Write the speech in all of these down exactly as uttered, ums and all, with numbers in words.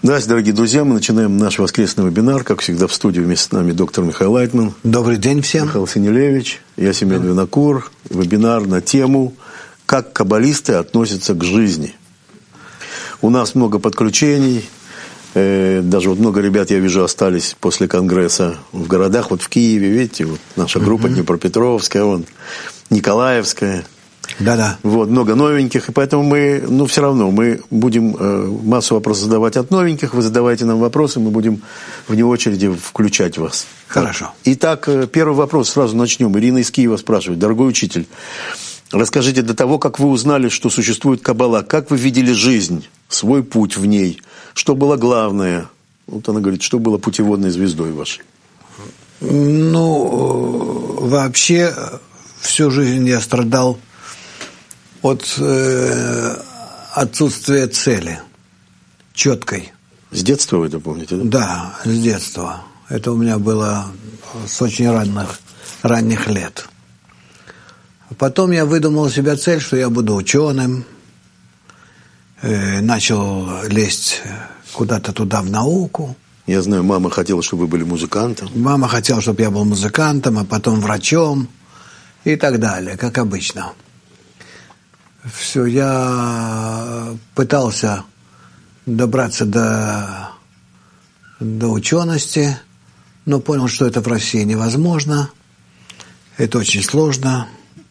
Здравствуйте, дорогие друзья. Мы начинаем наш воскресный вебинар. Как всегда, в студии вместе с нами доктор Михаил Лайтман. Добрый день всем. Михаил Санилевич. Я Семен Винокур. Вебинар на тему «Как каббалисты относятся к жизни». У нас много подключений. Даже вот много ребят, я вижу, остались после конгресса в городах. Вот в Киеве, видите, вот наша группа mm-hmm. Днепропетровская, вон, Николаевская. Да-да. Вот, много новеньких, и поэтому мы, ну, все равно, мы будем э, массу вопросов задавать от новеньких, вы задавайте нам вопросы, мы будем вне очереди включать вас. Хорошо. Итак, первый вопрос, сразу начнем. Ирина из Киева спрашивает. Дорогой учитель, расскажите, до того, как вы узнали, что существует Каббала, как вы видели жизнь, свой путь в ней, что было главное? Вот она говорит, что было путеводной звездой вашей? Ну, вообще, всю жизнь я страдал от э, отсутствия цели, четкой. С детства вы это помните, да? Да, с детства. Это у меня было с очень ранних, ранних лет. Потом я выдумал себе цель, что я буду ученым. Э, начал лезть куда-то туда в науку. Я знаю, мама хотела, чтобы вы были музыкантом. Мама хотела, чтобы я был музыкантом, а потом врачом и так далее, как обычно. Все, я пытался добраться до, до учености, но понял, что это в России невозможно, это очень сложно,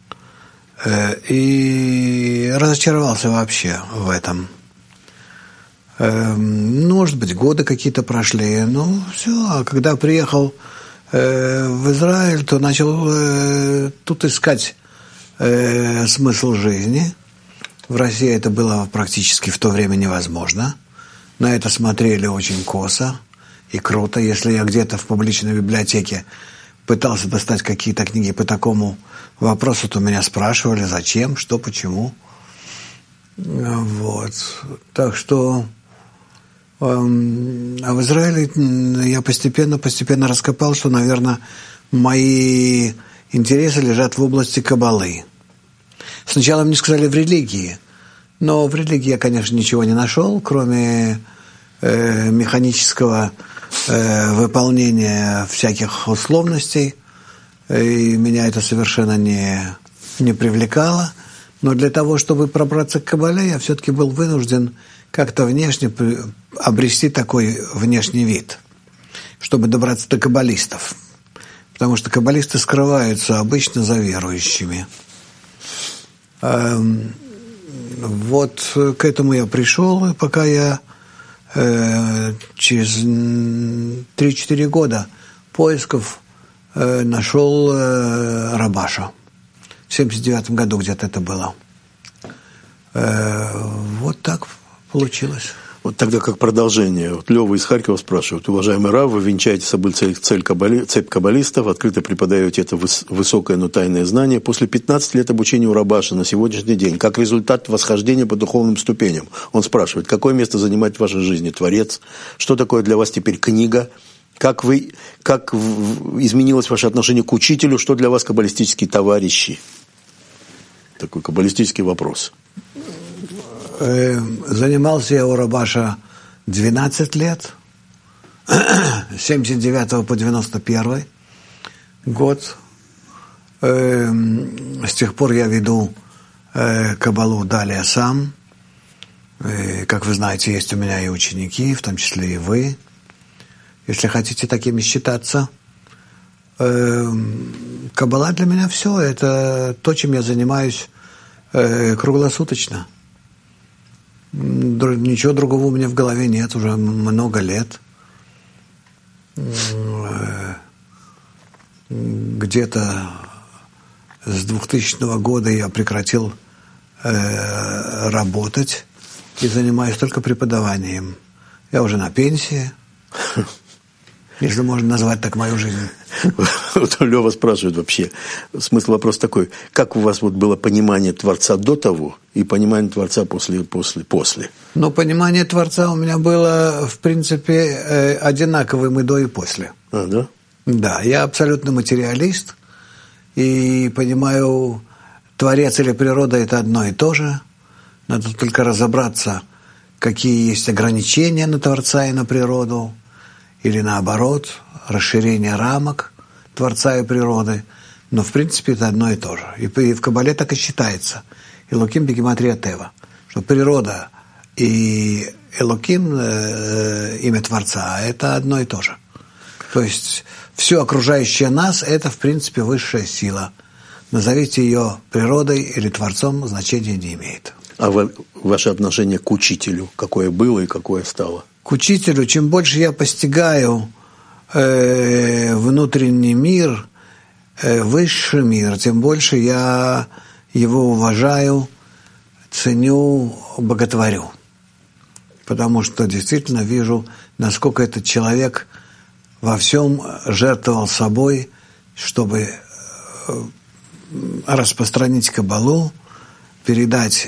и разочаровался вообще в этом. Может быть, годы какие-то прошли, ну все, а когда приехал в Израиль, то начал тут искать смысл жизни. В России это было практически в то время невозможно. На это смотрели очень косо и круто. Если я где-то в публичной библиотеке пытался достать какие-то книги по такому вопросу, то меня спрашивали, зачем, что, почему. Вот. Так что... А в Израиле я постепенно-постепенно раскопал, что, наверное, мои интересы лежат в области каббалы. Сначала мне сказали в религии, но в религии я, конечно, ничего не нашел, кроме э, механического э, выполнения всяких условностей, и меня это совершенно не, не привлекало. Но для того, чтобы пробраться к каббале, я все-таки был вынужден как-то внешне обрести такой внешний вид, чтобы добраться до каббалистов. Потому что каббалисты скрываются обычно за верующими. Вот к этому я пришел, и пока я э, через три-четыре года поисков э, нашел э, Рабаша. В семьдесят девятом году где-то это было. Э, вот так получилось. Вот тогда как продолжение. Вот Лёва из Харькова спрашивает. Уважаемый Рав, вы венчаете собой цель, цель каббали, цепь каббалистов, открыто преподаете это выс, высокое, но тайное знание. После пятнадцати лет обучения у Рабаша на сегодняшний день, как результат восхождения по духовным ступеням, он спрашивает, какое место занимает в вашей жизни Творец? Что такое для вас теперь книга? Как, вы, как изменилось ваше отношение к учителю? Что для вас каббалистические товарищи? Такой каббалистический вопрос. Занимался я у Рабаша двенадцать лет, с семьдесят девятого по девяносто первый год. С тех пор я веду каббалу далее сам. Как вы знаете, есть у меня и ученики, в том числе и вы, если хотите такими считаться. Каббала для меня все, это то, чем я занимаюсь круглосуточно. Ничего другого у меня в голове нет уже много лет. Где-то с двухтысячного года я прекратил э, работать и занимаюсь только преподаванием. Я уже на пенсии, если можно назвать так мою жизнь. Вот Лёва спрашивает вообще, смысл вопроса такой, как у вас вот было понимание Творца до того и понимание Творца после, после, после? Ну, понимание Творца у меня было, в принципе, одинаковым и до, и после. А, да? Да, я абсолютно материалист и понимаю, Творец или природа – это одно и то же. Надо только разобраться, какие есть ограничения на Творца и на природу, или наоборот, расширение рамок Творца и природы. Но в принципе это одно и то же. И в Кабале так и считается. Элоким бегематрия Тева. Что природа и Элоким, э, имя Творца, это одно и то же. То есть все окружающее нас – это, в принципе, высшая сила. Назовите ее природой или Творцом, значения не имеет. А вы, ваше отношение к учителю, какое было и какое стало? К учителю, чем больше я постигаю э, внутренний мир, э, высший мир, тем больше я его уважаю, ценю, боготворю. Потому что действительно вижу, насколько этот человек во всем жертвовал собой, чтобы распространить Кабалу, передать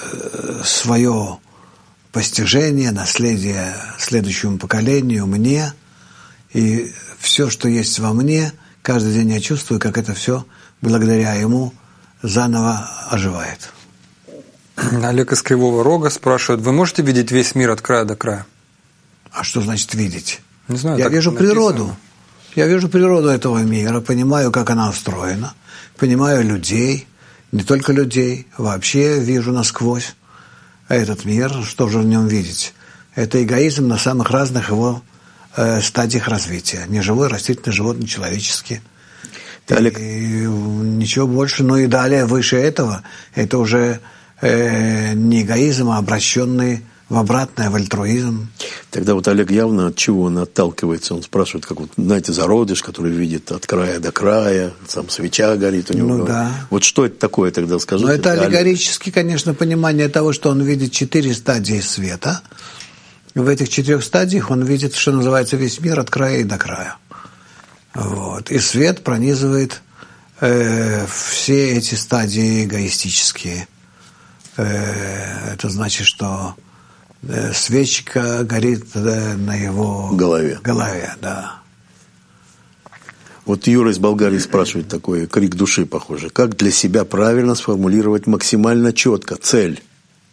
свое постижение, наследие следующему поколению, мне. И все, что есть во мне, каждый день я чувствую, как это все благодаря ему заново оживает. Олег из Кривого Рога спрашивает, вы можете видеть весь мир от края до края? А что значит видеть? Не знаю, я вижу написано. природу. Я вижу природу этого мира, понимаю, как она устроена, понимаю людей, не только людей, вообще вижу насквозь этот мир, что же в нем видеть. Это эгоизм на самых разных его э, стадиях развития. Неживой, растительный, животный, человеческий. Олег... И ничего больше. Ну и далее, выше этого, это уже э, не эгоизм, а обращенный в обратное, в альтруизм. Тогда вот Олег явно от чего он отталкивается? Он спрашивает, как вот, знаете, зародыш, который видит от края до края, сам свеча горит у него. Ну да. Вот что это такое тогда, скажите? Ну это аллегорически, конечно, понимание того, что он видит четыре стадии света. В этих четырех стадиях он видит, что называется, весь мир от края и до края. Вот. И свет пронизывает э, все эти стадии эгоистические. Э, это значит, что свечка горит на его голове. голове, да. Вот Юра из Болгарии спрашивает такой крик души, похоже. Как для себя правильно сформулировать максимально четко цель?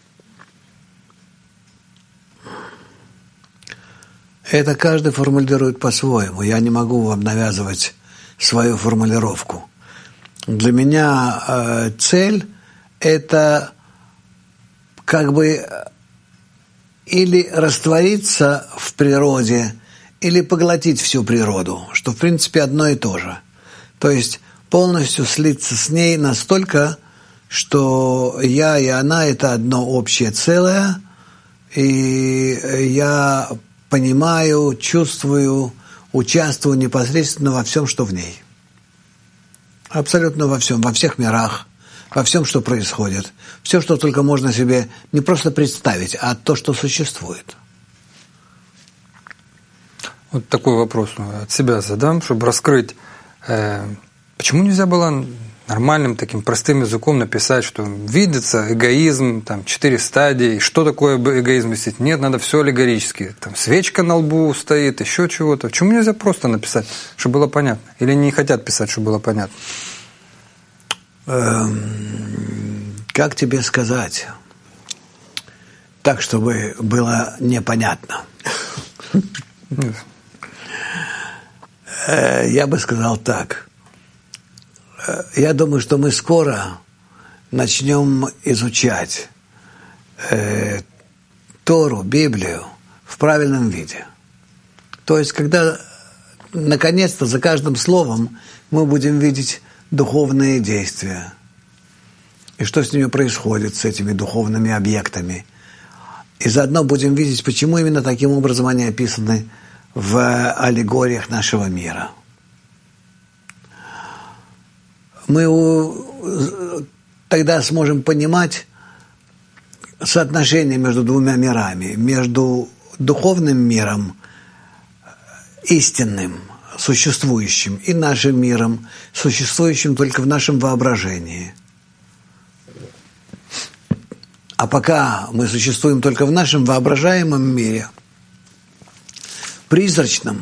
Это каждый формулирует по-своему. Я не могу вам навязывать свою формулировку. Для меня э, цель – это как бы или раствориться в природе, или поглотить всю природу, что, в принципе, одно и то же. То есть полностью слиться с ней настолько, что я и она – это одно общее целое, и я понимаю, чувствую, участвую непосредственно во всем, что в ней. Абсолютно во всем, во всех мирах, во всем, что происходит. Все, что только можно себе не просто представить, а то, что существует. Вот такой вопрос от себя задам, чтобы раскрыть. Э, почему нельзя было нормальным, таким простым языком написать, что видится эгоизм, там, четыре стадии, что такое эгоизм действительно? Нет, надо все аллегорически. Там свечка на лбу стоит, еще чего-то. Почему нельзя просто написать, чтобы было понятно? Или не хотят писать, чтобы было понятно? Как тебе сказать? Так, чтобы было непонятно. Я бы сказал так. Я думаю, что мы скоро начнем изучать Тору, Библию в правильном виде. То есть, когда наконец-то за каждым словом мы будем видеть духовные действия. И что с ними происходит, с этими духовными объектами. И заодно будем видеть, почему именно таким образом они описаны в аллегориях нашего мира. Мы тогда сможем понимать соотношение между двумя мирами, между духовным миром, истинным, существующим, и нашим миром, существующим только в нашем воображении. А пока мы существуем только в нашем воображаемом мире, призрачном,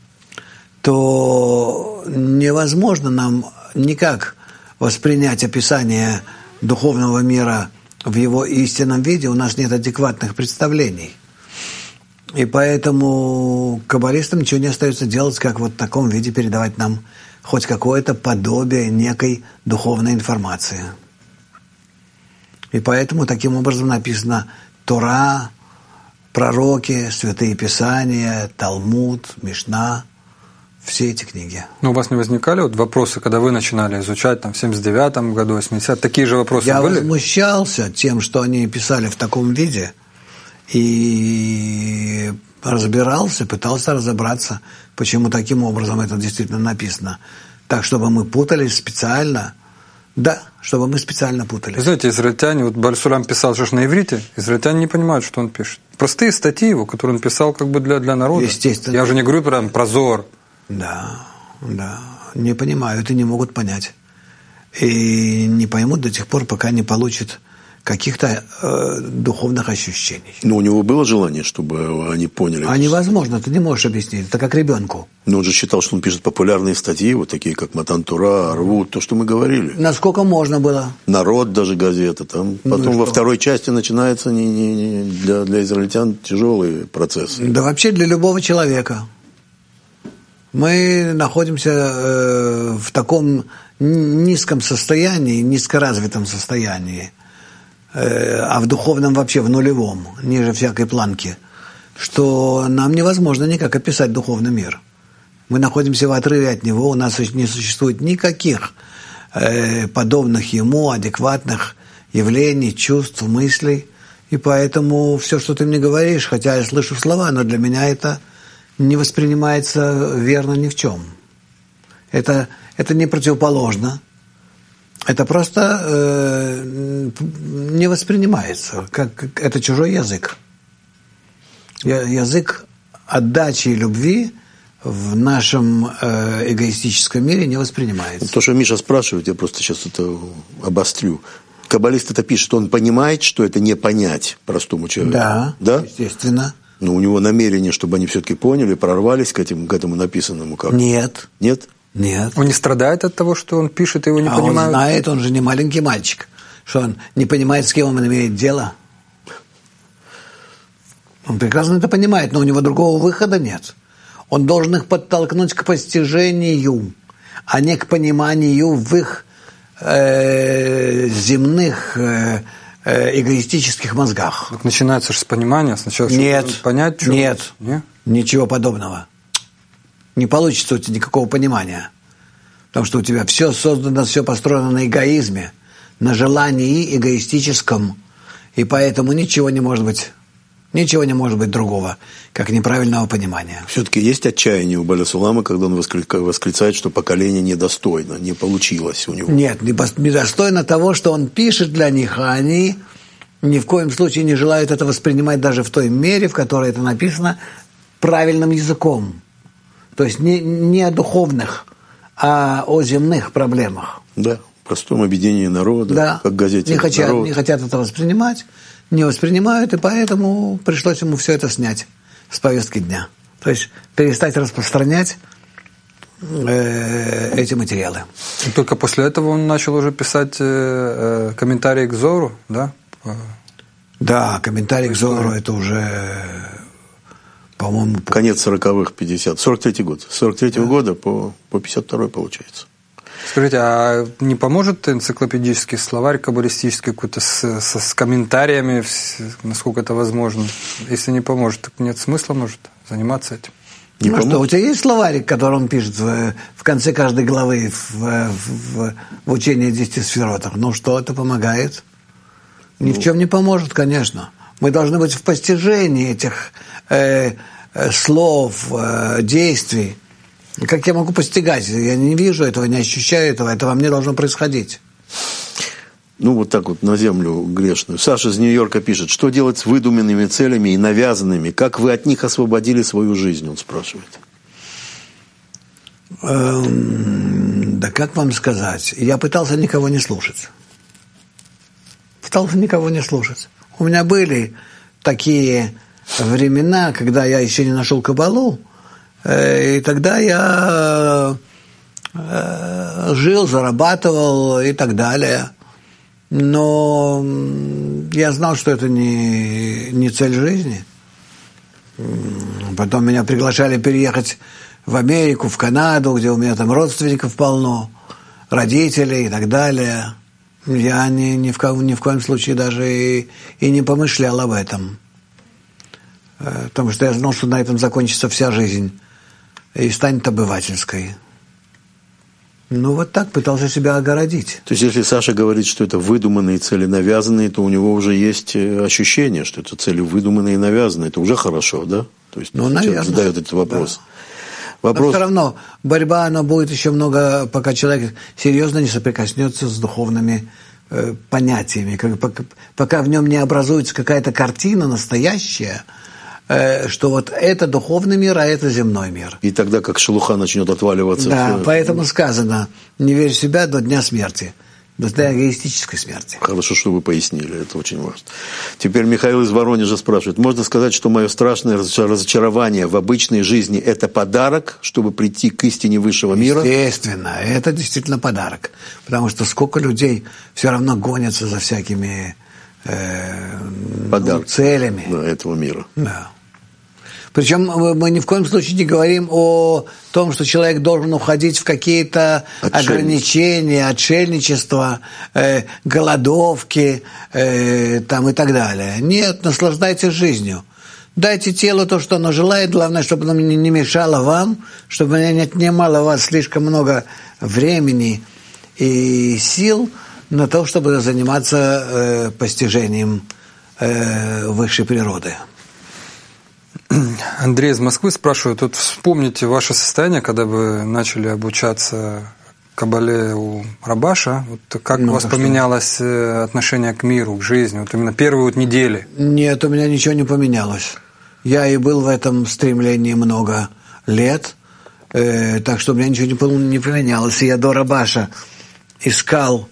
то невозможно нам никак воспринять описание духовного мира в его истинном виде у нас нет адекватных представлений. И поэтому каббалистам ничего не остается делать, как вот в таком виде передавать нам хоть какое-то подобие некой духовной информации. И поэтому таким образом написано Тора, пророки, святые писания, Талмуд, Мишна, все эти книги. Но у вас не возникали вот вопросы, когда вы начинали изучать там, в семьдесят девятом году, восьмидесятом, такие же вопросы Я были? Я возмущался тем, что они писали в таком виде, и разбирался, пытался разобраться, почему таким образом это действительно написано. Так, чтобы мы путались специально. Да, чтобы мы специально путались. Вы знаете, израильтяне, вот Баль-Сулам писал же на иврите, израильтяне не понимают, что он пишет. Простые статьи его, которые он писал как бы для, для народа. Естественно. Я уже не говорю прям про Зор. Да, да, не понимают и не могут понять. И не поймут до тех пор, пока не получат каких-то э, духовных ощущений. Но у него было желание, чтобы они поняли? А невозможно, ты не можешь объяснить, это как ребенку. Но он же считал, что он пишет популярные статьи, вот такие, как Матан Тора, Арвут, то, что мы говорили. Насколько можно было. Народ даже газета. Там. Потом ну во второй части начинается не, не, не, для, для израильтян тяжелые процессы. Да вообще для любого человека. Мы находимся э, в таком низком состоянии, низкоразвитом состоянии, э, а в духовном вообще в нулевом, ниже всякой планки, что нам невозможно никак описать духовный мир. Мы находимся в отрыве от него, у нас не существует никаких э, подобных ему адекватных явлений, чувств, мыслей, и поэтому все, что ты мне говоришь, хотя я слышу слова, но для меня это не воспринимается верно ни в чем. Это, это не противоположно. Это просто э, не воспринимается, как, как это чужой язык. Язык отдачи и любви в нашем э, эгоистическом мире не воспринимается. То, что Миша спрашивает, я просто сейчас это обострю. Каббалист это пишет, он понимает, что это не понять простому человеку. Да, да? Естественно. Но у него намерение, чтобы они все-таки поняли, прорвались к этому, к этому написанному как? Нет. Нет? Нет. Он не страдает от того, что он пишет, и его не а понимают? Он знает, он же не маленький мальчик, что он не понимает, с кем он имеет дело. Он прекрасно это понимает, но у него другого выхода нет. Он должен их подтолкнуть к постижению, а не к пониманию в их э, земных э, эгоистических мозгах. Так начинается же с понимания. Сначала нет, понять, что... Нет, нет, ничего подобного. Не получится у тебя никакого понимания. Потому что у тебя все создано, все построено на эгоизме, на желании эгоистическом. И поэтому ничего не может быть, ничего не может быть другого, как неправильного понимания. Все-таки есть отчаяние у Баля-Сулама, когда он восклицает, что поколение недостойно, не получилось у него. Нет, недостойно того, что он пишет для них, а они ни в коем случае не желают это воспринимать даже в той мере, в которой это написано, правильным языком. То есть не, не о духовных, а о земных проблемах. Да, простом объединении народа, да. как в газете не хотят, «Народ». Не хотят это воспринимать, не воспринимают, и поэтому пришлось ему все это снять с повестки дня. То есть перестать распространять э, эти материалы. И только после этого он начал уже писать э, э, комментарии к Зору, да? Да, комментарий к Зору – это уже, по-моему… Конец сороковых, пятидесятых, сорок третий год. С сорок третьего да. года по, по пятьдесят второй получается. Скажите, а не поможет энциклопедический словарь каббалистический какой-то с, с, с комментариями, насколько это возможно? Если не поможет, так нет смысла, может, заниматься этим? Не ну что, у тебя есть словарик, который он пишет в, в конце каждой главы в, в, в учении о десяти сферотах? Ну что, это помогает? Ни ну. в чем не поможет, конечно. Мы должны быть в постижении этих э, э, слов, э, действий. Как я могу постигать? Я не вижу этого, не ощущаю этого. Это во мне должно происходить. Ну, вот так вот на землю грешную. Саша из Нью-Йорка пишет, что делать с выдуманными целями и навязанными? Как вы от них освободили свою жизнь, он спрашивает. Эм, да как вам сказать? Я пытался никого не слушать. Пытался никого не слушать. У меня были такие времена, когда я еще не нашел Каббалу, и тогда я жил, зарабатывал и так далее. Но я знал, что это не, не цель жизни. Потом меня приглашали переехать в Америку, в Канаду, где у меня там родственников полно, родителей и так далее. Я ни, ни, в, коем, ни в коем случае даже и, и не помышлял об этом. Потому что я знал, что на этом закончится вся жизнь и станет обывательской. Ну, вот так пытался себя огородить. То есть, если Саша говорит, что это выдуманные цели, навязанные, то у него уже есть ощущение, что это цели выдуманные и навязанные. Это уже хорошо, да? То есть, ну, наверное, задает этот вопрос. Да. вопрос. Но все равно борьба, она будет еще много, пока человек серьезно не соприкоснется с духовными э, понятиями. Как, пока, пока в нем не образуется какая-то картина настоящая, что вот это духовный мир, а это земной мир. И тогда как шелуха начнет отваливаться. Да, все... поэтому сказано, не верь в себя до дня смерти, до эгоистической смерти. Хорошо, что вы пояснили, это очень важно. Теперь Михаил из Воронежа спрашивает, можно сказать, что мое страшное разочарование в обычной жизни – это подарок, чтобы прийти к истине высшего мира? Естественно, это действительно подарок, потому что сколько людей все равно гонятся за всякими э, ну, целями. Да, этого мира. Да. Причем мы ни в коем случае не говорим о том, что человек должен уходить в какие-то ограничения, отшельничества, э, голодовки э, там и так далее. Нет, наслаждайтесь жизнью. Дайте телу то, что оно желает, главное, чтобы оно не мешало вам, чтобы оно не отнимало у вас слишком много времени и сил на то, чтобы заниматься э, постижением э, высшей природы. Андрей из Москвы спрашивает, вот вспомните ваше состояние, когда вы начали обучаться Кабале у Рабаша, вот как ну, у вас поменялось что? Отношение к миру, к жизни, вот именно первые вот недели? Нет, у меня ничего не поменялось. Я и был в этом стремлении много лет, э, так что у меня ничего не, не поменялось. И я до Рабаша искал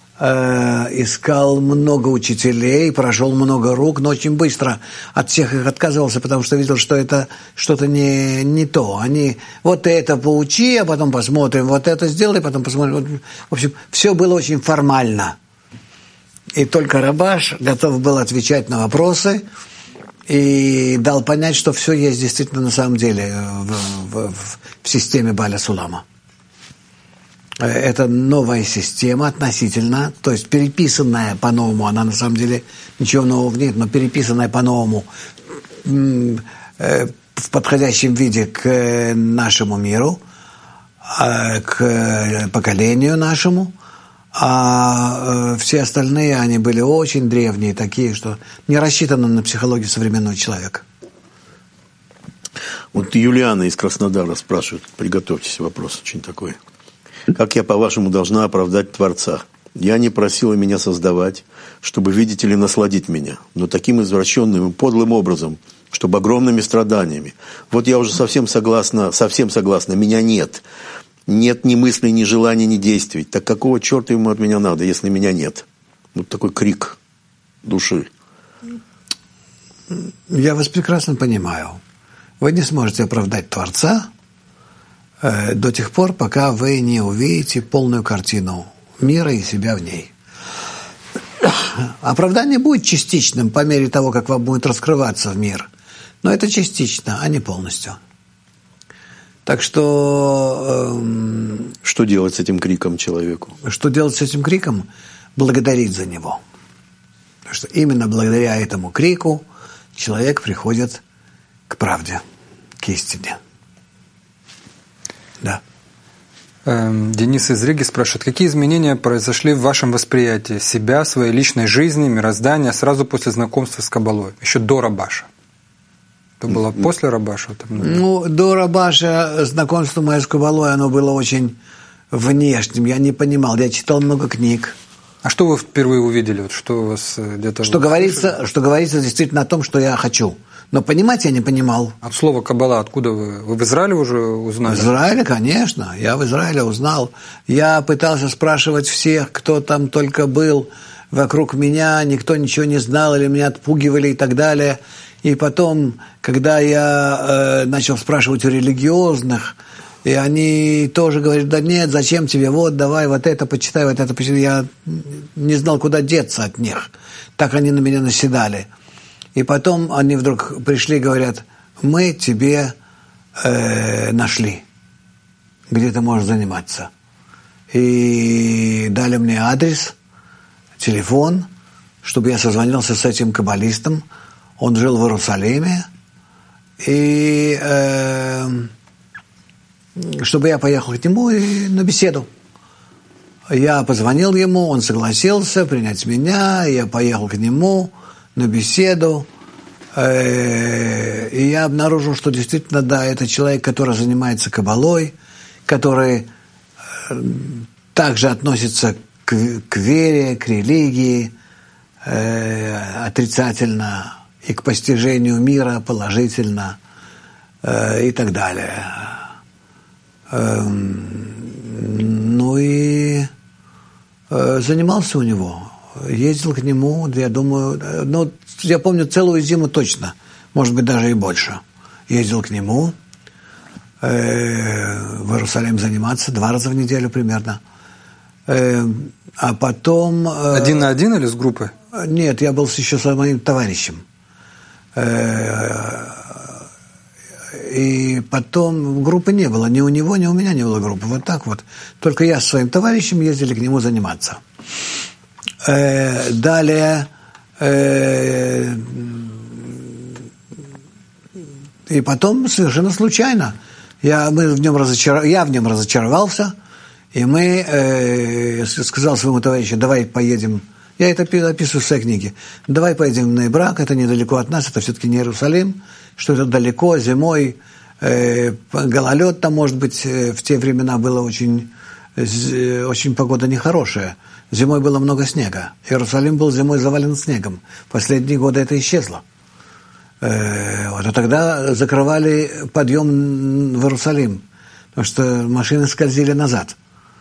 искал много учителей, прошел много рук, но очень быстро от всех их отказывался, потому что видел, что это что-то не, не то. Они вот это поучи, а потом посмотрим, вот это сделай, потом посмотрим. В общем, все было очень формально. И только Рабаш готов был отвечать на вопросы и дал понять, что все есть действительно на самом деле в, в, в системе Баля Сулама. Это новая система относительно, то есть переписанная по-новому, она на самом деле ничего нового нет, но переписанная по-новому в подходящем виде к нашему миру, к поколению нашему, а все остальные, они были очень древние, такие, что не рассчитаны на психологию современного человека. Вот Юлиана из Краснодара спрашивает, приготовьтесь, вопрос очень такой. Как я, по-вашему, должна оправдать Творца? Я не просила меня создавать, чтобы, видите ли, насладить меня, но таким извращенным и подлым образом, чтобы огромными страданиями. Вот я уже совсем согласна, совсем согласна, меня нет. Нет ни мыслей, ни желаний, ни действий. Так какого черта ему от меня надо, если меня нет? Вот такой крик души. Я вас прекрасно понимаю. Вы не сможете оправдать Творца до тех пор, пока вы не увидите полную картину мира и себя в ней. Оправдание будет частичным по мере того, как вам будет раскрываться в мир. Но это частично, а не полностью. Так что... Э, что делать с этим криком человеку? Что делать с этим криком? Благодарить за него. Потому что именно благодаря этому крику человек приходит к правде, к истине. Да. Денис из Риги спрашивает, какие изменения произошли в вашем восприятии себя, своей личной жизни, мироздания сразу после знакомства с Кабалой, еще до Рабаша? Это было mm-hmm. после Рабаша? Ну, до Рабаша знакомство мое с Кабалой, оно было очень внешним, я не понимал, я читал много книг. А что вы впервые увидели? Вот что у вас где-то... Что говорится, что говорится действительно о том, что я хочу. Но понимать я не понимал. От слова «кабала» откуда вы? Вы в Израиле уже узнали? В Израиле, конечно. Я в Израиле узнал. Я пытался спрашивать всех, кто там только был вокруг меня. Никто ничего не знал или меня отпугивали и так далее. И потом, когда я э, начал спрашивать у религиозных, И они тоже говорят, да нет, зачем тебе, вот, давай, вот это почитай, вот это почитай. Я не знал, куда деться от них. Так они на меня наседали. И потом они вдруг пришли и говорят, мы тебе э, нашли, где ты можешь заниматься. И дали мне адрес, телефон, чтобы я созвонился с этим каббалистом. Он жил в Иерусалиме. И... Э, чтобы я поехал к нему и на беседу. Я позвонил ему, он согласился принять меня, я поехал к нему на беседу, и я обнаружил, что действительно, да, это человек, который занимается каббалой, который также относится к, к вере, к религии отрицательно и к постижению мира положительно и так далее. Ну и занимался у него, ездил к нему, я думаю, ну, я помню, целую зиму точно, может быть, даже и больше. Ездил к нему в Иерусалим заниматься два раза в неделю примерно. А потом... Один на один или с группой? Нет, я был еще с моим товарищем. И потом группы не было, ни у него, ни у меня не было группы. Вот так вот. Только я с своим товарищем ездили к нему заниматься. Э, далее... Э, и потом совершенно случайно я, мы в нем разочаров... я в нем разочаровался, и мы... Э, я сказал своему товарищу, давай поедем... Я это описываю в своей книге. Давай поедем в Ней-Брак, это недалеко от нас, это все-таки не Иерусалим, что это далеко, зимой, э, гололед там, может быть, э, в те времена было очень, э, очень погода нехорошая. Зимой было много снега. Иерусалим был зимой завален снегом. Последние годы это исчезло. Э, вот, а тогда закрывали подъем в Иерусалим, потому что машины скользили назад.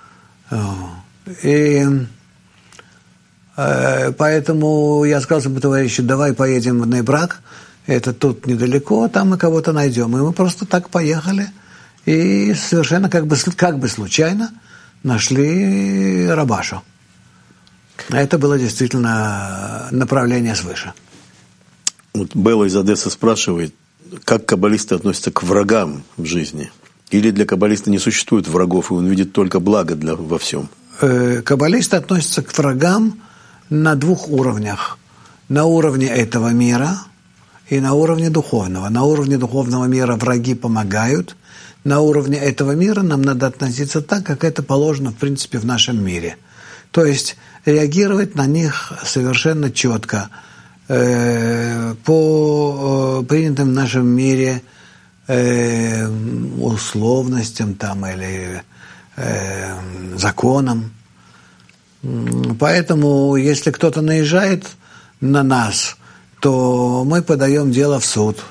И... Поэтому я сказал своему товарищу, давай поедем в Ней-Брак, это тут недалеко, там мы кого-то найдем. И мы просто так поехали, и совершенно как бы, как бы случайно нашли Рабашу. Это было действительно направление свыше. Вот Белла из Одессы спрашивает, как каббалисты относятся к врагам в жизни? Или для каббалиста не существует врагов, и он видит только благо для, во всем? Каббалисты относятся к врагам на двух уровнях. На уровне этого мира и на уровне духовного. На уровне духовного мира враги помогают. На уровне этого мира нам надо относиться так, как это положено, в принципе, в нашем мире. То есть реагировать на них совершенно четко. Э, по э, принятым в нашем мире э, условностям там, или э, законам. Поэтому, если кто-то наезжает на нас, то мы подаем дело в суд.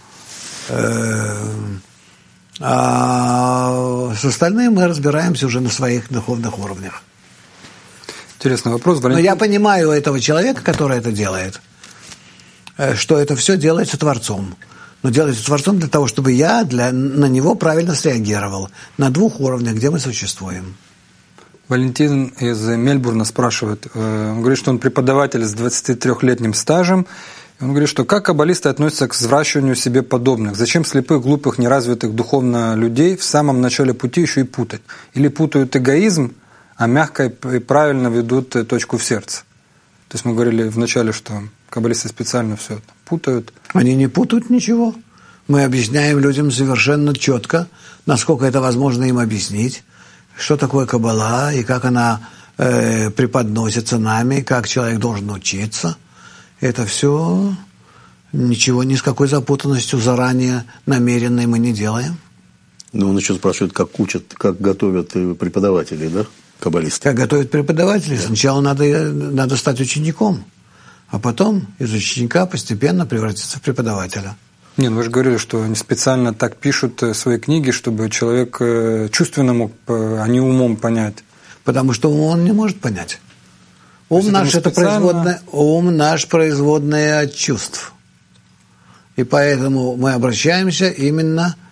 А с остальным мы разбираемся уже на своих духовных уровнях. Интересный вопрос, Валентин. Но я понимаю этого человека, который это делает, что это все делается Творцом. Но делается Творцом для того, чтобы я для, на него правильно среагировал. На двух уровнях, где мы существуем. Валентин из Мельбурна спрашивает, он говорит, что он преподаватель с двадцатитрёхлетним стажем, он говорит, что как каббалисты относятся к взращиванию себе подобных? Зачем слепых, глупых, неразвитых духовно людей в самом начале пути еще и путать? Или путают эгоизм, а мягко и правильно ведут точку в сердце? То есть мы говорили вначале, что каббалисты специально все это путают. Они не путают ничего. Мы объясняем людям совершенно четко, насколько это возможно им объяснить, что такое каббала и как она э, преподносится нами, как человек должен учиться. Это все ничего, ни с какой запутанностью заранее намеренной мы не делаем. Ну, он еще спрашивает, как учат, как готовят преподаватели, да, каббалисты? Как готовят преподаватели? Да. Сначала надо, надо стать учеником, а потом из ученика постепенно превратиться в преподавателя. Нет, вы же говорили, что они специально так пишут свои книги, чтобы человек чувственно мог, а не умом понять. Потому что он не может понять. Ум наш это специально... производное, ум наш производное от чувств. И поэтому мы обращаемся именно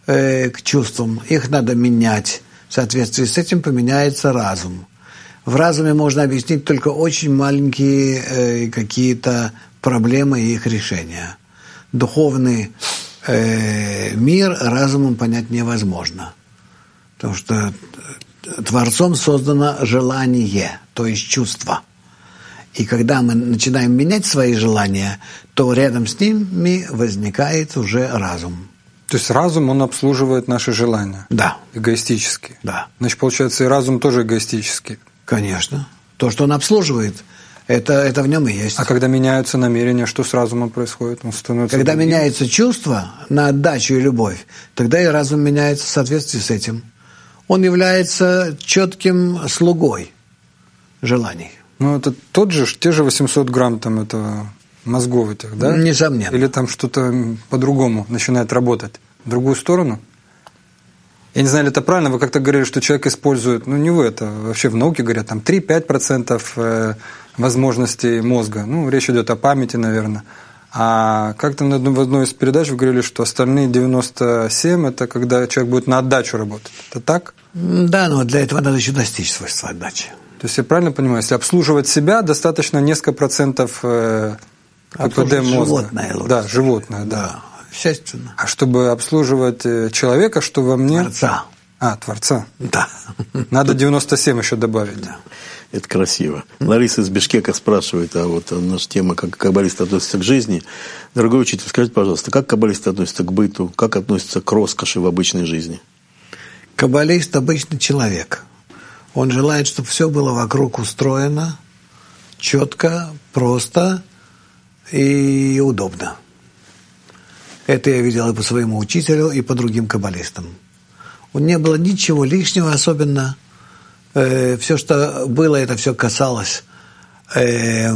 э, к чувствам, их надо менять. В соответствии с этим поменяется разум. В разуме можно объяснить только очень маленькие э, какие-то проблемы и их решения. Духовный э, мир разумом понять невозможно. Потому что Творцом создано желание, то есть чувство. И когда мы начинаем менять свои желания, то рядом с ними возникает уже разум. То есть разум, он обслуживает наши желания? Да. Эгоистически? Да. Значит, получается, и разум тоже эгоистический? Конечно. То, что он обслуживает, это, это в нем и есть. А когда меняются намерения, что с разумом происходит? Он становится когда другим? меняется чувство на отдачу и любовь, тогда и разум меняется в соответствии с этим. Он является четким слугой желаний. Ну, это тот же, те же восемьсот грамм там этого мозгов этих, да? Несомненно. Или там что-то по-другому начинает работать? В другую сторону? Я не знаю, ли это правильно, вы как-то говорили, что человек использует, ну, не вы, это вообще в науке говорят, там три-пять процентов возможностей мозга. Ну, речь идет о памяти, наверное. А как-то в одной из передач вы говорили, что остальные девяносто семь – это когда человек будет на отдачу работать. Это так? Да, но для этого надо еще достичь свойства отдачи. То есть я правильно понимаю, если обслуживать себя, достаточно несколько процентов КПД мозга? Животное лучше. Да, животное, да. Да, естественно. А чтобы обслуживать человека, что во мне… Творца. А, Творца. Да. Надо девяносто семь еще добавить. Да. Это красиво. Лариса из Бишкека спрашивает, а вот наша тема, как каббалисты относятся к жизни. Дорогой учитель, скажите, пожалуйста, как каббалисты относятся к быту, как относятся к роскоши в обычной жизни? Каббалист – обычный человек. Он желает, чтобы все было вокруг устроено четко, просто и удобно. Это я видел и по своему учителю, и по другим каббалистам. У него не было ничего лишнего, особенно э, все, что было, это все касалось, э,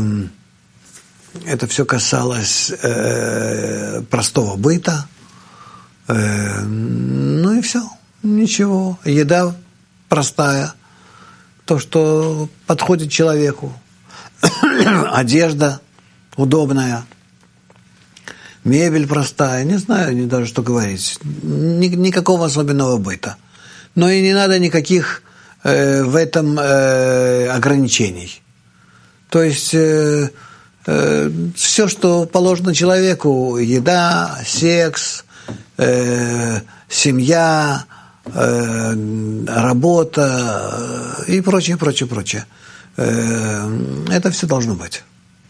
это все касалось э, простого быта. Э, ну и все, ничего. Еда простая, то, что подходит человеку. Одежда удобная. Мебель простая, не знаю не даже, что говорить. Ни, никакого особенного быта. Но и не надо никаких э, в этом э, ограничений. То есть э, э, все, что положено человеку, еда, секс, э, семья, э, работа э, и прочее, прочее, прочее. Э, это все должно быть.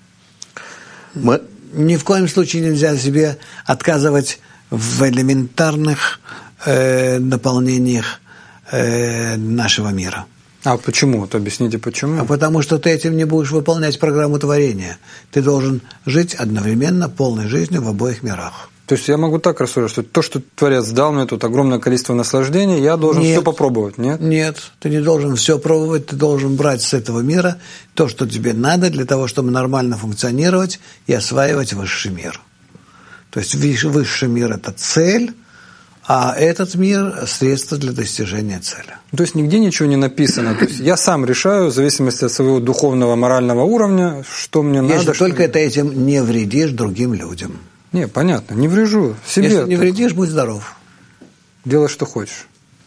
Мы... Ни в коем случае нельзя себе отказывать в элементарных э, наполнениях э, нашего мира. А почему? Вот объясните, почему? А потому что ты этим не будешь выполнять программу творения. Ты должен жить одновременно полной жизнью в обоих мирах. То есть я могу так рассуждать, что то, что Творец дал мне тут огромное количество наслаждений, я должен нет, все попробовать, нет? Нет, ты не должен все пробовать, ты должен брать с этого мира то, что тебе надо для того, чтобы нормально функционировать и осваивать высший мир. То есть высший мир – это цель, а этот мир – средство для достижения цели. То есть нигде ничего не написано. То есть я сам решаю, в зависимости от своего духовного, морального уровня, что мне Если надо. Если только что... ты этим не вредишь другим людям. Не, понятно, не врежу себе. Если не так... вредишь, будь здоров. Делай, что хочешь.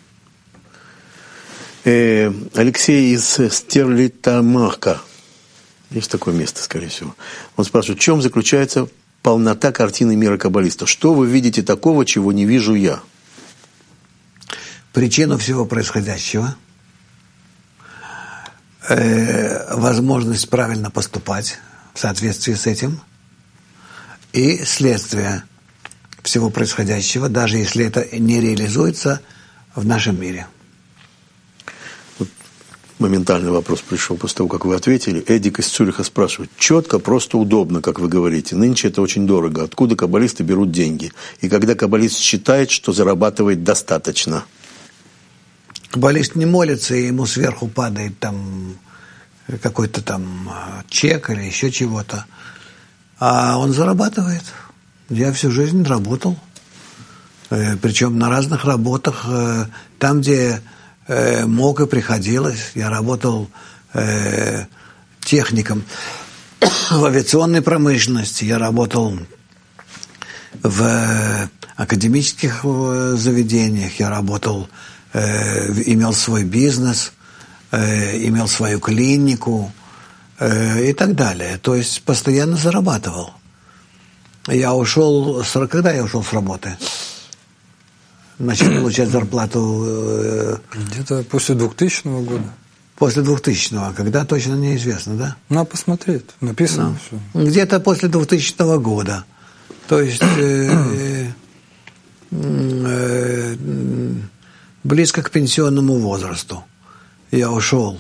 Э, Алексей из Стерлитамака. Есть такое место, скорее всего. Он спрашивает, в чем заключается полнота картины мира каббалиста? Что вы видите такого, чего не вижу я? Причину всего происходящего, э, возможность правильно поступать в соответствии с этим, и следствие всего происходящего, даже если это не реализуется в нашем мире. Вот моментальный вопрос пришел после того, как вы ответили. Эдик из Цюриха спрашивает. Четко, просто удобно, как вы говорите. Нынче это очень дорого. Откуда каббалисты берут деньги? И когда каббалист считает, что зарабатывает достаточно? Каббалист не молится, и ему сверху падает там какой-то там чек или еще чего-то. А он зарабатывает. Я всю жизнь работал. Причем на разных работах. Там, где мог и приходилось. Я работал техником в авиационной промышленности. Я работал в академических заведениях, я работал, имел свой бизнес, имел свою клинику и так далее. То есть постоянно зарабатывал. Я ушел, когда я ушел с работы? Начал получать зарплату... Где-то после двухтысячного года. После двухтысячного, когда точно неизвестно, да? Надо посмотреть, написано ну, все. Где-то после двухтысячного года. То есть э, э, близко к пенсионному возрасту я ушел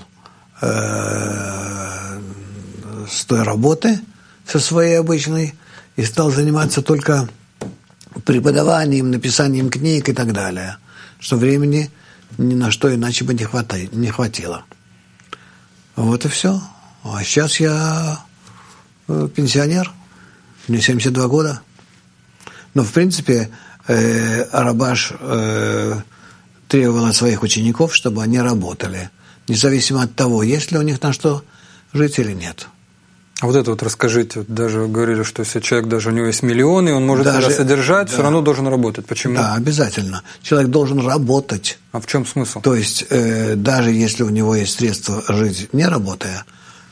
э, с той работы, со своей обычной, и стал заниматься только преподаванием, написанием книг и так далее, что времени ни на что иначе бы не, хватает, не хватило. Вот и все. А сейчас я пенсионер, мне семьдесят два года. Но, в принципе, э, Рабаш э, требовал от своих учеников, чтобы они работали, независимо от того, есть ли у них на что жить или нет. А вот это вот расскажите, вот даже говорили, что если человек, даже у него есть миллионы, он может даже, себя содержать, да, все равно должен работать. Почему? Да, обязательно. Человек должен работать. А в чем смысл? То есть, э, даже если у него есть средства жить не работая,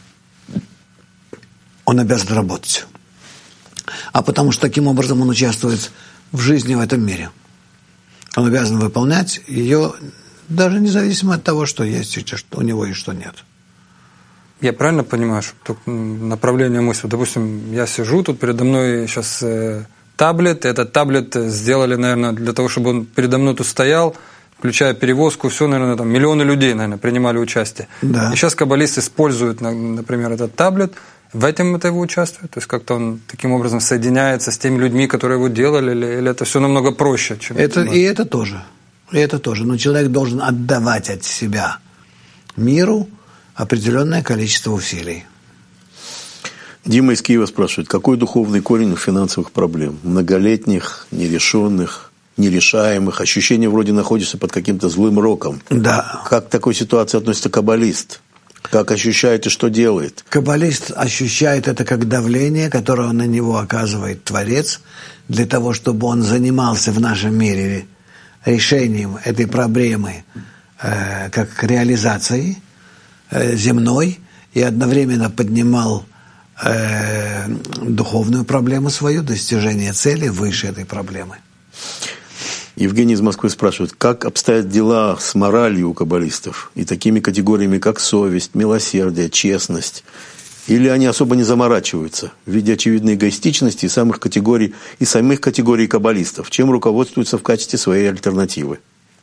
он обязан работать. А потому что таким образом он участвует в жизни в этом мире. Он обязан выполнять ее, даже независимо от того, что есть у него и что нет. Я правильно понимаю, что направление мысли? Допустим, я сижу, тут передо мной сейчас э, таблет, этот таблет сделали, наверное, для того, чтобы он передо мной тут стоял, включая перевозку, все, наверное, там миллионы людей, наверное, принимали участие. Да. И сейчас каббалист использует, например, этот таблет, в этом это его участвует? То есть как-то он таким образом соединяется с теми людьми, которые его делали, или, или это все намного проще? Чем это, и это тоже. И это тоже. Но человек должен отдавать от себя миру определенное количество усилий. Дима из Киева спрашивает, какой духовный корень у финансовых проблем? Многолетних, нерешенных, нерешаемых, ощущение вроде находишься под каким-то злым роком. Да. Как к такой ситуации относится каббалист? Как ощущает и что делает? Каббалист ощущает это как давление, которое на него оказывает Творец, для того, чтобы он занимался в нашем мире решением этой проблемы э, как реализацией э, земной, и одновременно поднимал э, духовную проблему свою, достижение цели выше этой проблемы. Евгений из Москвы спрашивает, как обстоят дела с моралью у каббалистов и такими категориями, как совесть, милосердие, честность? Или они особо не заморачиваются в виде очевидной эгоистичности и самых категорий, и самих категорий каббалистов? Чем руководствуются в качестве своей альтернативы?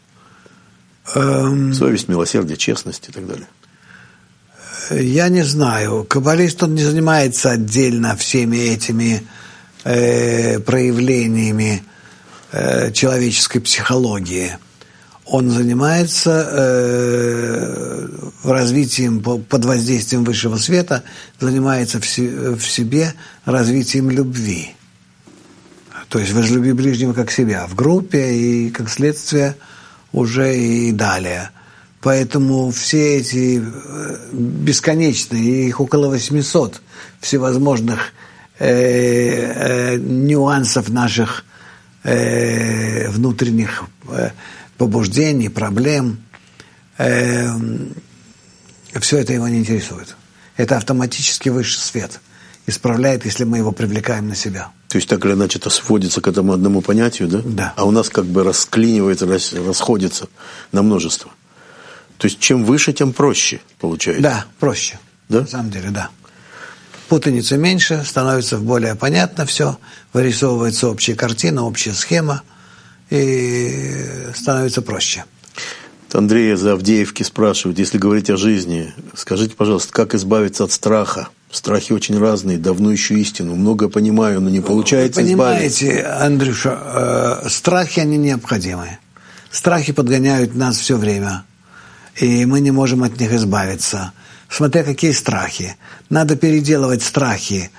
Эм... Совесть, милосердие, честность и так далее. Я не знаю. Каббалист, он не занимается отдельно всеми этими э, проявлениями человеческой психологии. Он занимается э, развитием, под воздействием высшего света, занимается в, си, в себе развитием любви. То есть возлюби ближнего как себя в группе и, как следствие, уже и далее. Поэтому все эти бесконечные, их около восьмисот всевозможных э, э, нюансов наших Э, внутренних э, побуждений, проблем, э, все это его не интересует. Это автоматически высший свет исправляет, если мы его привлекаем на себя. То есть так или иначе это сводится к этому одному понятию, да? Да. А у нас как бы расклинивается, расходится на множество. То есть чем выше, тем проще получается. Да, проще. Да? На самом деле, да. Путаницы меньше, становится более понятно все, вырисовывается общая картина, общая схема, и становится проще. Андрей из Авдеевки спрашивает, если говорить о жизни, скажите, пожалуйста, как избавиться от страха? Страхи очень разные, давно ищу истину, много понимаю, но не получается избавиться. Понимаете, Андрюша, э, страхи, они необходимы. Страхи подгоняют нас все время, и мы не можем от них избавиться. Смотря какие страхи. Надо переделывать страхи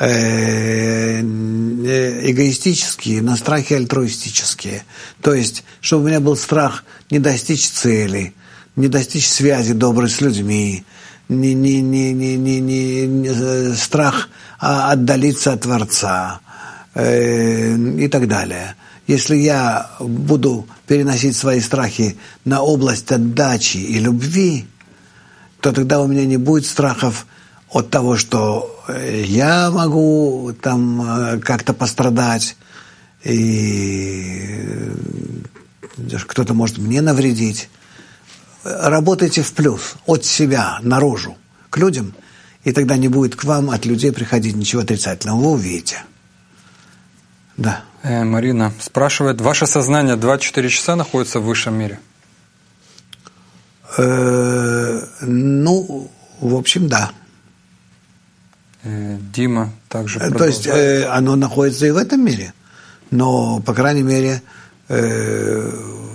эгоистические на страхи альтруистические. То есть, чтобы у меня был страх не достичь цели, не достичь связи доброй с людьми, не, не, не, не, не, не, не, страх отдалиться от Творца э, и так далее. если я буду переносить свои страхи на область отдачи и любви, то тогда у меня не будет страхов от того, что я могу там как-то пострадать, и кто-то может мне навредить. Работайте в плюс, от себя, наружу, к людям, и тогда не будет к вам от людей приходить ничего отрицательного. Вы увидите. Да. Э, Марина спрашивает, ваше сознание двадцать четыре часа находится в высшем мире? Э, ну, в общем, да. Э, Дима также продолжает. То есть э, оно находится и в этом мире, но, по крайней мере, э,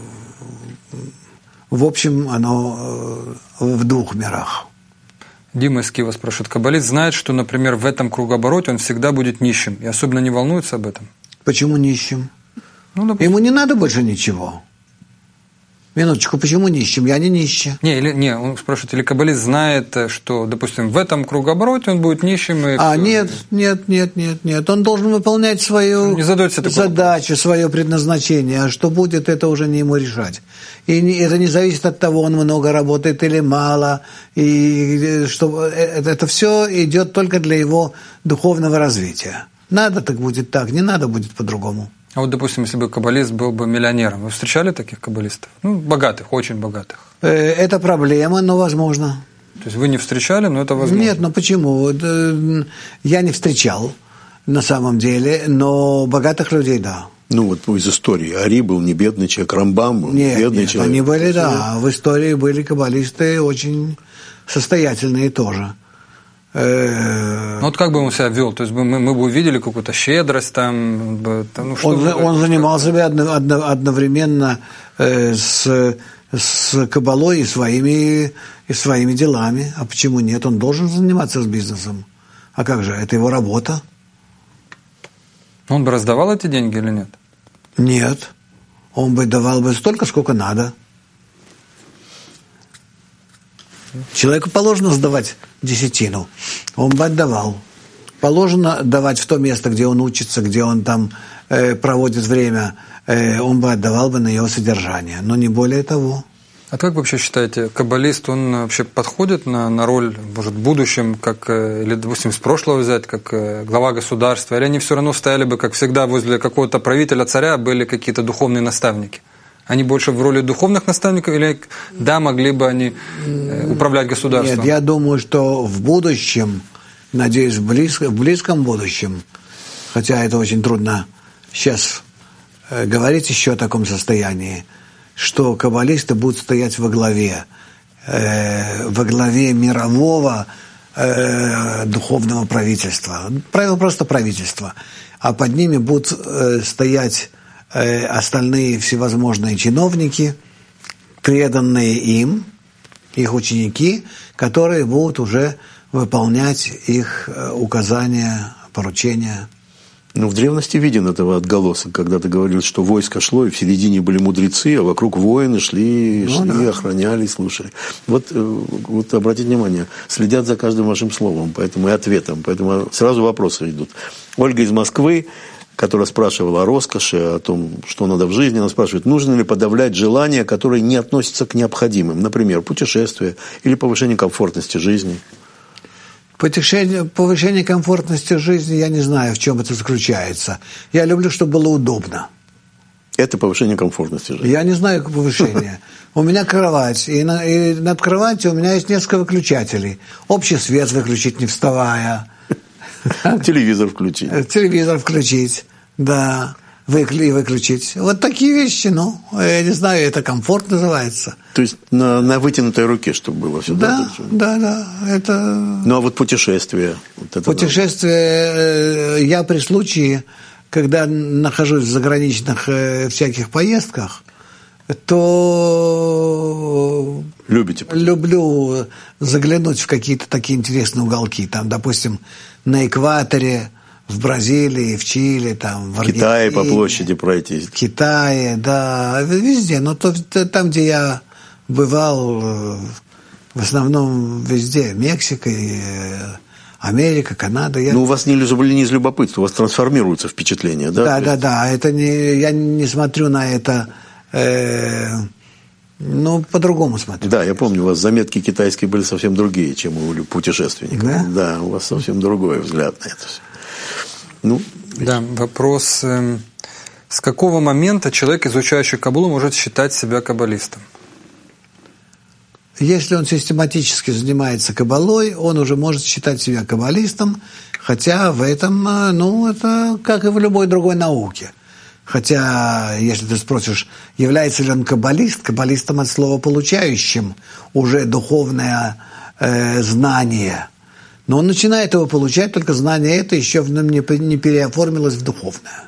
в общем, оно э, в двух мирах. Дима из Киева спрашивает, каббалист знает, что, например, в этом кругообороте он всегда будет нищим и особенно не волнуется об этом? Почему нищим? Ну, допустим... Ему не надо больше ничего. Минуточку, почему нищим? Я не нищий. Не, или, не, он спрашивает, или каббалист знает, что, допустим, в этом кругообороте он будет нищим? И... А, нет, нет, нет, нет, нет. Он должен выполнять свою не задачу, свое предназначение. А что будет, это уже не ему решать. И не, это не зависит от того, он много работает или мало. И что, это, это все идет только для его духовного развития. Надо, так будет так, не надо, будет по-другому. А вот, допустим, если бы каббалист был бы миллионером, вы встречали таких каббалистов? Ну, богатых, очень богатых. Это проблема, но возможно. То есть вы не встречали, но это возможно? Нет, ну почему? Я не встречал на самом деле, но богатых людей, да. Ну вот из истории. Ари был не бедный человек, Рамбам был нет, бедный нет, человек. Они были, да. В истории были каббалисты очень состоятельные тоже. Ну вот как бы он себя вел? То есть мы, мы бы увидели какую-то щедрость там? Ну, что он, вы... он занимался одновременно с, с каббалой и своими, и своими делами. А почему нет? Он должен заниматься с бизнесом. А как же? Это его работа. Он бы раздавал эти деньги или нет? Нет. Он бы давал бы столько, сколько надо. Человеку положено сдавать десятину, он бы отдавал. Положено давать в то место, где он учится, где он там э, проводит время, э, он бы отдавал бы на его содержание, но не более того. А как вы вообще считаете, каббалист, он вообще подходит на, на роль, может, в будущем, как, или, допустим, с прошлого взять, как глава государства, или они все равно стояли бы, как всегда, возле какого-то правителя, царя, были какие-то духовные наставники? Они больше в роли духовных наставников или, да, могли бы они управлять государством? Нет, я думаю, что в будущем, надеюсь, в, близко, в близком будущем, хотя это очень трудно сейчас э, говорить еще о таком состоянии, что каббалисты будут стоять во главе, э, во главе мирового э, духовного правительства. Правило просто правительства. А под ними будут э, стоять остальные всевозможные чиновники, преданные им, их ученики, которые будут уже выполнять их указания, поручения. Ну, в древности виден этого отголосок, когда ты говорил, что войско шло, и в середине были мудрецы, а вокруг воины шли, шли, ну, да. охраняли, слушали. Вот, вот обратите внимание, следят за каждым вашим словом, поэтому и ответом, поэтому сразу вопросы идут. Ольга из Москвы, которая спрашивала о роскоши, о том, что надо в жизни, она спрашивает, нужно ли подавлять желания, которые не относятся к необходимым, например, путешествия или повышение комфортности жизни. Повышение, повышение комфортности жизни, я не знаю, в чем это заключается. Я люблю, чтобы было удобно. Это повышение комфортности жизни. Я не знаю, как повышение. У меня кровать, и, на, и над кроватью у меня есть несколько выключателей. Общий свет выключить, не вставая. Телевизор включить. Телевизор включить, да. Выкли, выключить. Вот такие вещи, ну, я не знаю, это комфорт называется. То есть на, на вытянутой руке, чтобы было все. Да, да, да. Это... Ну, а вот путешествия? Вот это путешествия, да. Я при случае, когда нахожусь в заграничных всяких поездках, то любите люблю заглянуть в какие-то такие интересные уголки. Там, допустим, на экваторе, в Бразилии, в Чили, там, в Аргентине. В Китае по площади пройти. В Китае, да, везде. Но то, там, где я бывал, в основном везде. Мексика, Америка, Канада. Я... Но у вас не, не из любопытства, у вас трансформируются впечатления, да? Да, да, да. Это не, я не смотрю на это, э, ну, по-другому смотрю. Да, я помню, у вас заметки китайские были совсем другие, чем у путешественников. Да? Да, у вас совсем другой взгляд на это все. Ну, да, вопрос. Э, с какого момента человек, изучающий Каббалу, может считать себя каббалистом? Если он систематически занимается каббалой, он уже может считать себя каббалистом, хотя в этом, ну, это как и в любой другой науке. Хотя, если ты спросишь, является ли он каббалист, каббалистом от слова получающим уже духовное э, знание. Но он начинает его получать, только знание это еще в нем не, не переоформилось в духовное.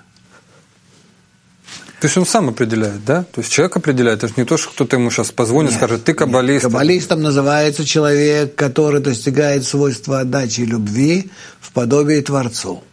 То есть он сам определяет, да? То есть человек определяет, это же не то, что кто-то ему сейчас позвонит и скажет, ты каббалист. Нет. Каббалистом называется человек, который достигает свойства отдачи и любви в подобие Творцу.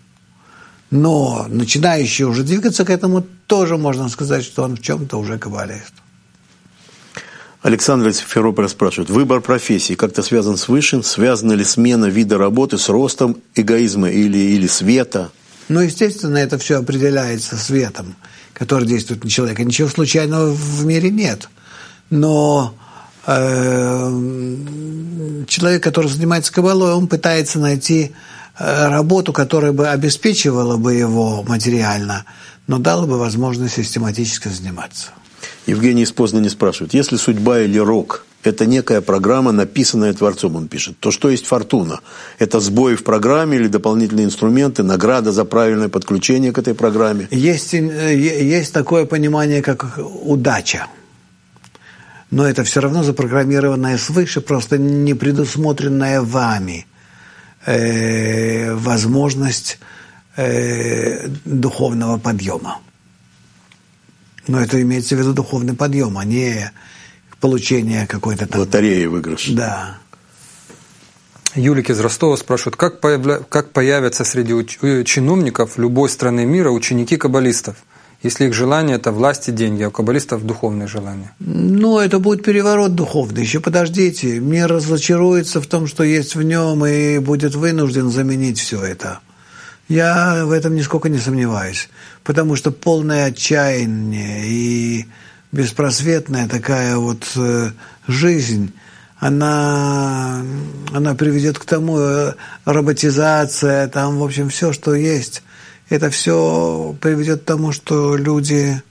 Но начинающий уже двигаться к этому, тоже можно сказать, что он в чем-то уже каббалист. Александр из Симферополя спрашивает, выбор профессии как-то связан с высшим? Связана ли смена вида работы с ростом эгоизма или, или света? Ну, естественно, это все определяется светом, который действует на человека. Ничего случайного в мире нет. Но э, человек, который занимается каббалой, он пытается найти работу, которая бы обеспечивала бы его материально, но дала бы возможность систематически заниматься. Евгений из Познани спрашивает, если судьба или рок – это некая программа, написанная Творцом, он пишет, то что есть фортуна? Это сбои в программе или дополнительные инструменты, награда за правильное подключение к этой программе? Есть, есть такое понимание, как удача. Но это все равно запрограммированное свыше, просто не предусмотренное вами э, возможность э, духовного подъема. Но это имеется в виду духовный подъем, а не получение какой-то там... Лотереи выигрыш. Да. Юлик из Ростова спрашивает, как, появля... как появятся среди уч... чиновников любой страны мира ученики каббалистов, если их желание – это власть и деньги, а у каббалистов – духовные желания? Ну, это будет переворот духовный. Еще подождите. Мир разочаруется в том, что есть в нем, и будет вынужден заменить все это. Я в этом нисколько не сомневаюсь. Потому что полное отчаяние и беспросветная такая вот жизнь, она, она приведет к тому, роботизация, там, в общем, все, что есть, это все приведет к тому, что люди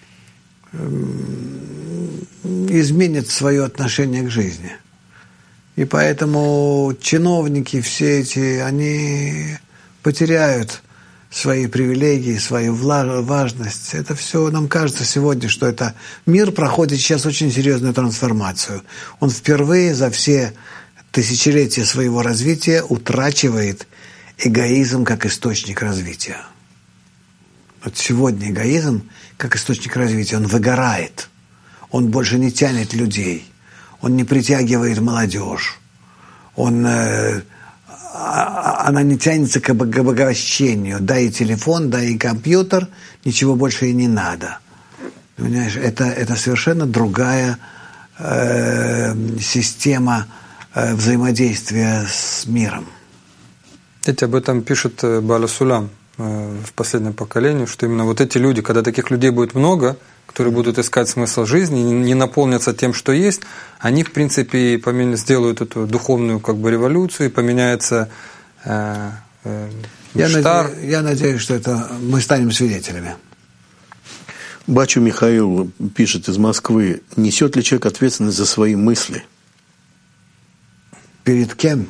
изменят свое отношение к жизни. И поэтому чиновники все эти, они потеряют свои привилегии, свою важность. Это все, нам кажется сегодня, что это мир проходит сейчас очень серьезную трансформацию. Он впервые за все тысячелетия своего развития утрачивает эгоизм как источник развития. Вот сегодня эгоизм как источник развития, он выгорает. Он больше не тянет людей. Он не притягивает молодежь. Он... она не тянется к обогащению. Да и телефон, да и компьютер, ничего больше и не надо. Понимаешь, это, это совершенно другая э, система э, взаимодействия с миром. Эти об этом пишет Баал Сулам э, в последнем поколении, что именно вот эти люди, когда таких людей будет много, которые будут искать смысл жизни, не наполнятся тем, что есть, они, в принципе, помен... сделают эту духовную как бы революцию, и поменяется э, э, я, наде... я надеюсь, что это мы станем свидетелями. Бачу Михаил пишет из Москвы, несет ли человек ответственность за свои мысли? Перед кем?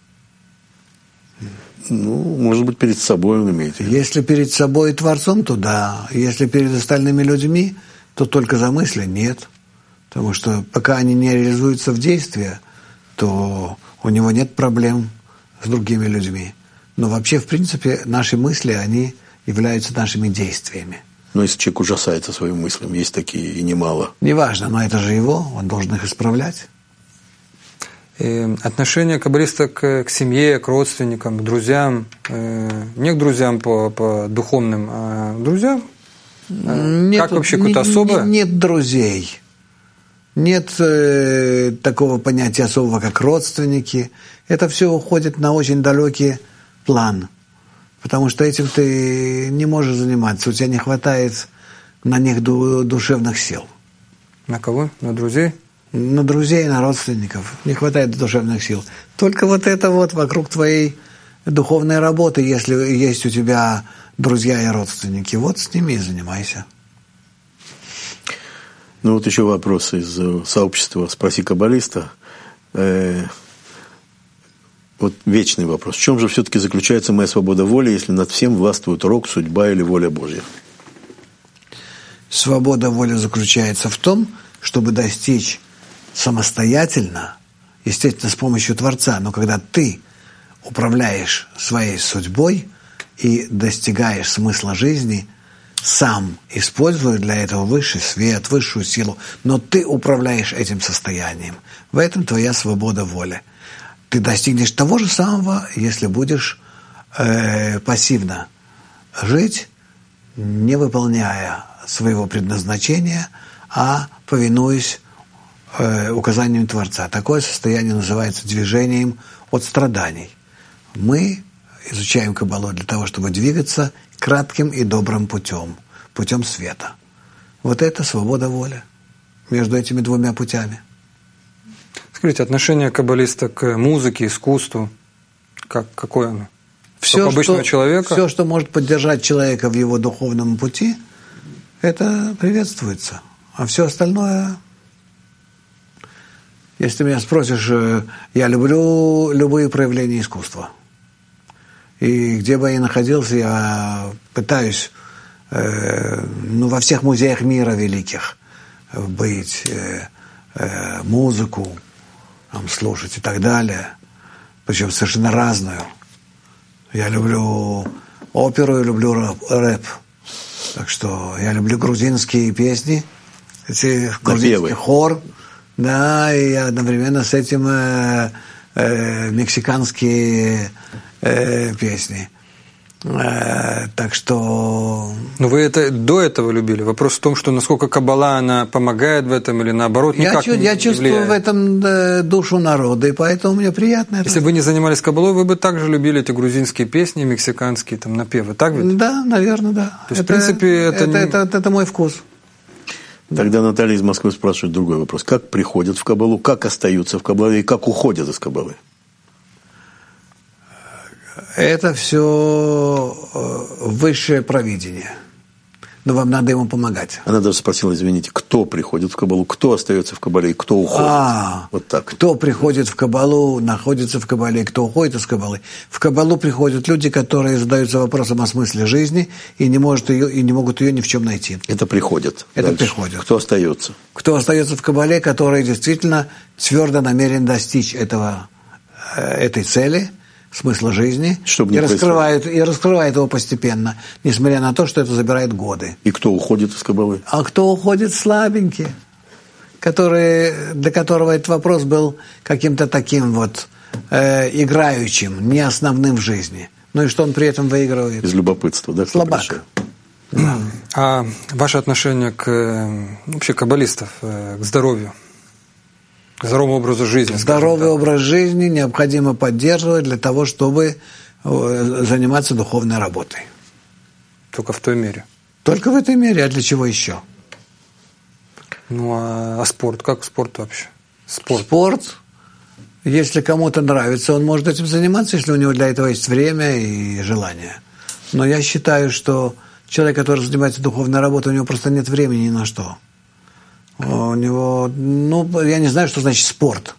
Ну, может быть, перед собой он имеет. Если перед собой и Творцом, то да. Если перед остальными людьми, то только за мысли нет. Потому что пока они не реализуются в действии, то у него нет проблем с другими людьми. Но вообще, в принципе, наши мысли, они являются нашими действиями. Но если человек ужасается своим мыслям, есть такие и немало. Неважно, но это же его, он должен их исправлять. И отношение каббалиста к, к семье, к родственникам, к друзьям, э, не к друзьям по, по духовным, а к друзьям? Нет, как вообще какое-то особое? Нет, нет друзей. нет э, такого понятия особого, как родственники. Это все уходит на очень далекий план, потому что этим ты не можешь заниматься, у тебя не хватает на них ду- душевных сил. На кого? На друзей? На друзей, на родственников. Не хватает душевных сил. Только вот это вот вокруг твоей духовной работы, если есть у тебя друзья и родственники, вот с ними и занимайся. Ну вот еще вопрос из сообщества «Спроси каббалиста». Э, вот вечный вопрос. В чем же все-таки заключается моя свобода воли, если над всем властвует рок, судьба или воля Божья? Свобода воли заключается в том, чтобы достичь самостоятельно, естественно, с помощью Творца, но когда ты управляешь своей судьбой и достигаешь смысла жизни, сам используя для этого высший свет, высшую силу, но ты управляешь этим состоянием. В этом твоя свобода воли. Ты достигнешь того же самого, если будешь э, пассивно жить, не выполняя своего предназначения, а повинуясь э, указаниям Творца. Такое состояние называется движением от страданий. Мы изучаем Каббалу для того, чтобы двигаться кратким и добрым путем, путем света. Вот это свобода воли между этими двумя путями. Скажите, отношение каббалиста к музыке, искусству, как, какое оно? Все, как обычного что, человека? Все, что может поддержать человека в его духовном пути, это приветствуется. А все остальное... Если ты меня спросишь, я люблю любые проявления искусства. И где бы я ни находился, я пытаюсь э, ну, во всех музеях мира великих быть, э, э, музыку там, слушать и так далее. Причем совершенно разную. Я люблю оперу и люблю рэп. рэп. Так что я люблю грузинские песни, эти грузинский хор, да, и одновременно с этим э, э, мексиканские э, песни. Э, так что... Но вы это до этого любили? Вопрос в том, что насколько Каббала, она помогает в этом или наоборот никак я, не Я чувствую влияет? в этом да, душу народа, и поэтому мне приятно это. Если бы вы не занимались Каббалой, вы бы также любили эти грузинские песни, мексиканские там напевы, так ведь? Да, наверное, да. То есть, это, в принципе, это... Это, не... это, это, это мой вкус. Тогда Наталья из Москвы спрашивает другой вопрос. Как приходят в Каббалу, как остаются в Каббале и как уходят из Каббалы? Это все высшее провидение. Но вам надо ему помогать. Она даже спросила, извините, кто приходит в Каббалу, кто остается в Каббале и кто уходит? А, вот так. Кто приходит в Каббалу, находится в Каббале, кто уходит из Каббалы. В Каббалу приходят люди, которые задаются вопросом о смысле жизни и не, может ее, и не могут ее ни в чем найти. Это приходят. Это Дальше. приходят. Кто остается? Кто остается в Каббале, который действительно твердо намерен достичь этого, этой цели, смысла жизни, Чтобы не и, раскрывает, и раскрывает его постепенно, несмотря на то, что это забирает годы. И кто уходит из Каббалы? А кто уходит слабенькие, которые, для которого этот вопрос был каким-то таким вот э, играющим, не основным в жизни. Ну и что он при этом выигрывает? Из любопытства, да? Слабак. Да. А ваше отношение к вообще каббалистов, к здоровью? К здоровому образу жизни. Здоровый образ жизни необходимо поддерживать для того, чтобы заниматься духовной работой. Только в той мере. Только в этой мере, а для чего еще? Ну, а, а спорт? Как спорт вообще? Спорт. Спорт, если кому-то нравится, он может этим заниматься, если у него для этого есть время и желание. Но я считаю, что человек, который занимается духовной работой, у него просто нет времени ни на что. У него, ну, я не знаю, что значит спорт.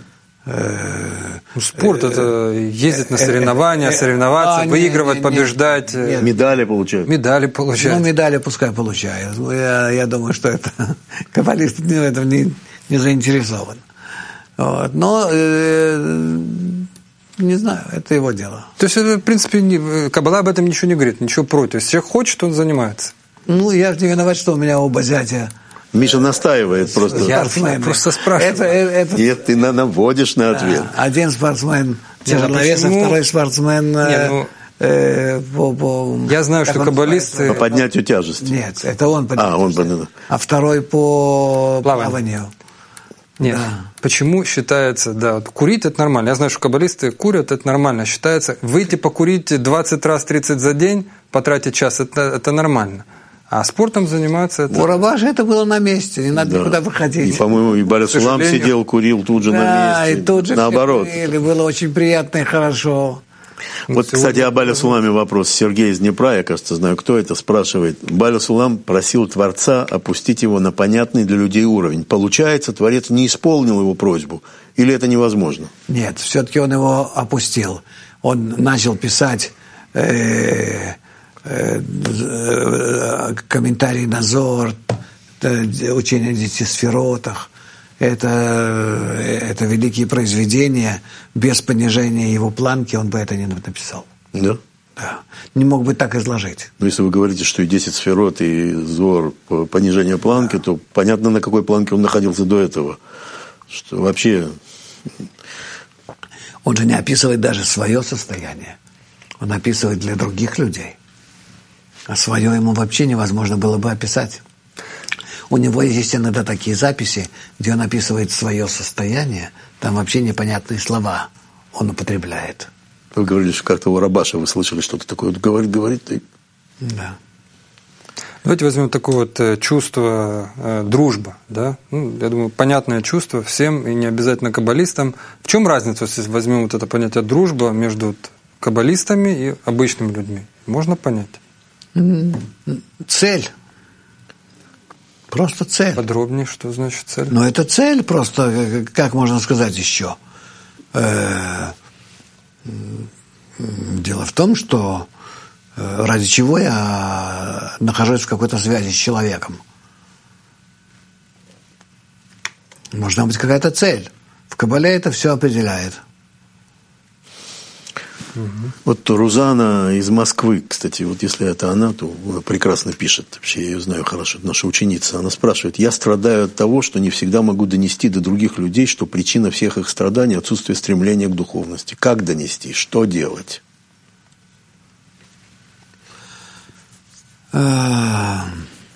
Ну, спорт – это ездить на соревнования, соревноваться, а, выигрывать, нет, нет, побеждать. нет. Медали получают. Медали получают. Ну, медали пускай получают. Я, я думаю, что это каббалист в этом не, не заинтересован. Вот. Но, э, не знаю, это его дело. То есть, в принципе, не, Каббала об этом ничего не говорит, ничего против. Если человек хочет, он занимается. Ну, я же не виноват, что у меня оба зятя. Миша настаивает просто. Я просто спрашиваю. Это, это, Нет, ты наводишь на ответ. Один спортсмен тяжеловес, а второй спортсмен Не, ну, э, по, по... Я знаю, что каббалисты... По поднятию тяжести. Нет, это он поднял. А, он поднял. А второй по Плаванию. плаванию. Нет. Да. Почему считается, да, вот курить это нормально. Я знаю, что каббалисты курят, это нормально. Считается, выйти покурить двадцать раз тридцать за день, потратить час, это, это нормально. А спортом заниматься это... У Рабаша это было на месте, не надо Да. никуда выходить. И, по-моему, и Баля Сулам сожалению. сидел, курил тут же Да, на месте. и тут же Наоборот. все курили, было очень приятно и хорошо. Вот, сегодня- кстати, о Бале Суламе вопрос. Сергей из Днепра, я, кажется, знаю, кто это, спрашивает. Баля Сулам просил Творца опустить его на понятный для людей уровень. Получается, Творец не исполнил его просьбу? Или это невозможно? Нет, все-таки он его опустил. Он начал писать э, э, э, комментарии на Зор, э, учение о десяти сферотах. Это, это великие произведения. Без понижения его планки он бы это не написал. Да? Да. Не мог бы так изложить. Но если вы говорите, что и десять сферот, и Зор, понижение планки, то понятно, на какой планке он находился до этого. Что вообще... Он же не описывает даже свое состояние. Он описывает для других людей. А свое ему вообще невозможно было бы описать. У него есть иногда такие записи, где он описывает свое состояние, там вообще непонятные слова он употребляет. Вы говорили, что как-то у Рабаша вы слышали что-то такое. Он говорит, говорит, и... Да. Давайте возьмем такое вот э, чувство э, дружба, да? Ну, я думаю, понятное чувство всем и не обязательно каббалистам. В чем разница, если возьмем вот это понятие дружба между вот, каббалистами и обычными людьми? Можно понять? Цель. Просто цель. Подробнее, что значит цель? Но это цель просто, как можно сказать еще. Э, Дело в том, что э, ради чего я нахожусь в какой-то связи с человеком. Должна быть какая-то цель. В Кабале это все определяет. Вот Рузана из Москвы, кстати, вот если это она, то она прекрасно пишет. Вообще, я ее знаю хорошо, это наша ученица. Она спрашивает: я страдаю от того, что не всегда могу донести до других людей, что причина всех их страданий – отсутствие стремления к духовности. Как донести? Что делать? Я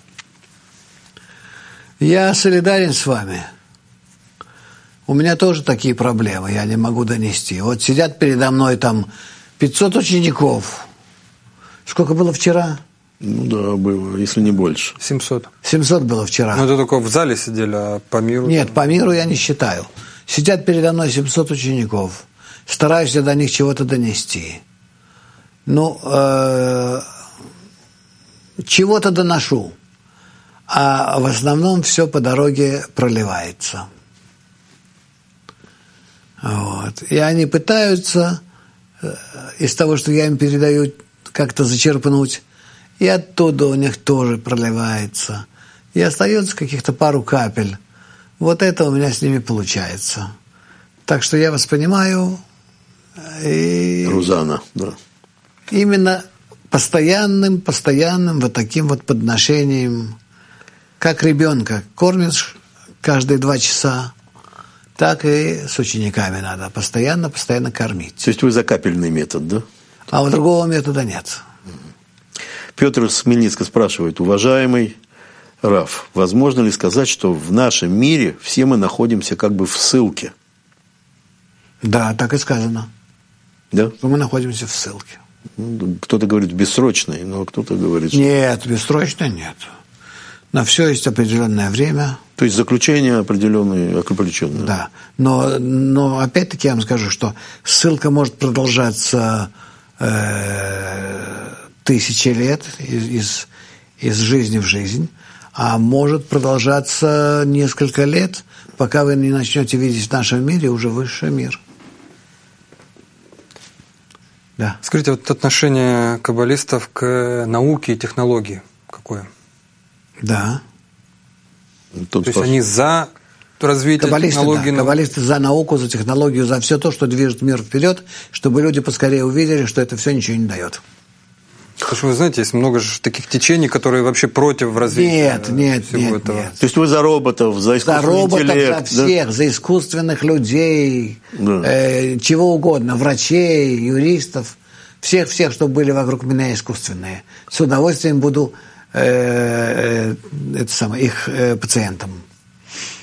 солидарен с вами. У меня тоже такие проблемы, я не могу донести. Вот сидят передо мной там пятьсот учеников. Сколько было вчера? Ну да, было, если не больше. семьсот. семьсот было вчера. Ну, это только в зале сидели, а по миру... Нет, по миру я не считаю. Сидят передо мной семьсот учеников. Стараюсь я до них чего-то донести. Ну, э, чего-то доношу. А в основном все по дороге проливается. Вот. И они пытаются э, из того, что я им передаю, как-то зачерпнуть, и оттуда у них тоже проливается. И остается каких-то пару капель. Вот это у меня с ними получается. Так что я вас понимаю. И Рузана, да. именно постоянным, постоянным вот таким вот подношением, как ребенка кормишь каждые два часа, так и с учениками надо постоянно, постоянно кормить. То есть вы за капельный метод, да? А вот другого метода нет. Петр из Хмельницка спрашивает: уважаемый Рав, возможно ли сказать, что в нашем мире все мы находимся как бы в ссылке? Да, так и сказано. Да? Что мы находимся в ссылке. Ну, кто-то говорит бессрочной, но кто-то говорит, что... Нет, бессрочно нет. На все есть определенное время. То есть заключение определенное, определенное. Да. Но, но опять-таки я вам скажу, что ссылка может продолжаться э, тысячи лет из, из, из жизни в жизнь, а может продолжаться несколько лет, пока вы не начнете видеть в нашем мире уже высший мир. Да. Скажите, вот отношение каббалистов к науке и технологии какое? Да. Тут То есть они за развитие Каббалисты, технологий? да. Каббалисты за науку, за технологию, за все то, что движет мир вперед, чтобы люди поскорее увидели, что это все ничего не дает. Потому что вы знаете, есть много же таких течений, которые вообще против развития Нет, нет, всего нет, этого. нет. То есть вы за роботов, за За искусственный роботов, интеллект, за всех, да? За искусственных людей, Да. э, чего угодно, врачей, юристов, всех-всех, что были вокруг меня искусственные. С удовольствием буду э, э, это самое, их э, пациентом.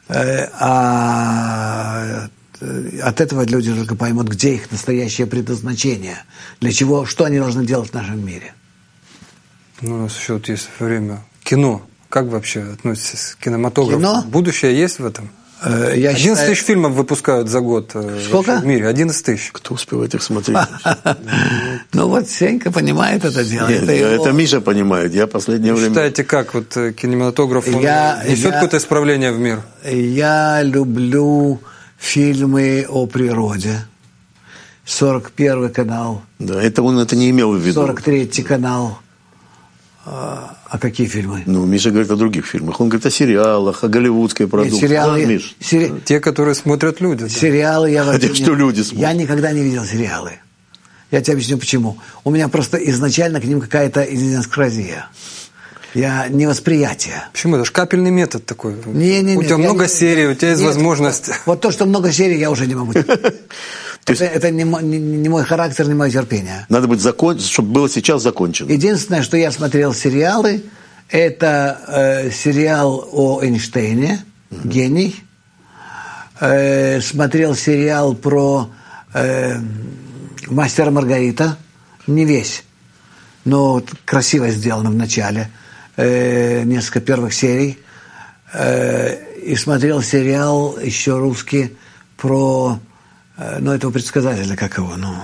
А от этого люди только поймут, где их настоящее предназначение, для чего, что они должны делать в нашем мире. Ну, у нас еще вот есть время. Кино. Как вы вообще относитесь к кинематографу? Кино? Будущее есть в этом? Я одиннадцать считаю... тысяч фильмов выпускают за год. Сколько? В мире. одиннадцать тысяч. Кто успевает их смотреть? Ну вот Сенька понимает это дело. Нет, это Миша понимает. Я последнее время... Считаете, как вот кинематограф Я- несет я- какое-то исправление в мир? Я люблю фильмы о природе. сорок первый канал, Да, это он это не имел в виду. сорок третий канал. А, а какие фильмы? Ну, Миша говорит о других фильмах. Он говорит о сериалах, о голливудской продукции. Нет, сериалы, Да, Миш? сери- Те, которые смотрят люди. да. сериалы я вообще Хотя что люди смотрят? Я никогда не видел сериалы. Я тебе объясню почему. У меня просто изначально к ним какая-то идиосинкразия. Я невосприятие. Почему? Это же капельный метод такой. Не, не, у нет, тебя я много не- серий, у тебя есть нет, возможность. Вот то, что много серий, я уже не могу. Это, это не, мо- не- не мой характер, не мое терпение. Надо быть закон... чтобы было сейчас закончено. Единственное, что я смотрел сериалы, это э, сериал о Эйнштейне, гений. Э, смотрел сериал про э, Мастера Маргарита, не весь, но вот красиво сделано в начале, э, несколько первых серий. Э, и смотрел сериал еще русский про, э, ну, этого предсказателя, как его, ну...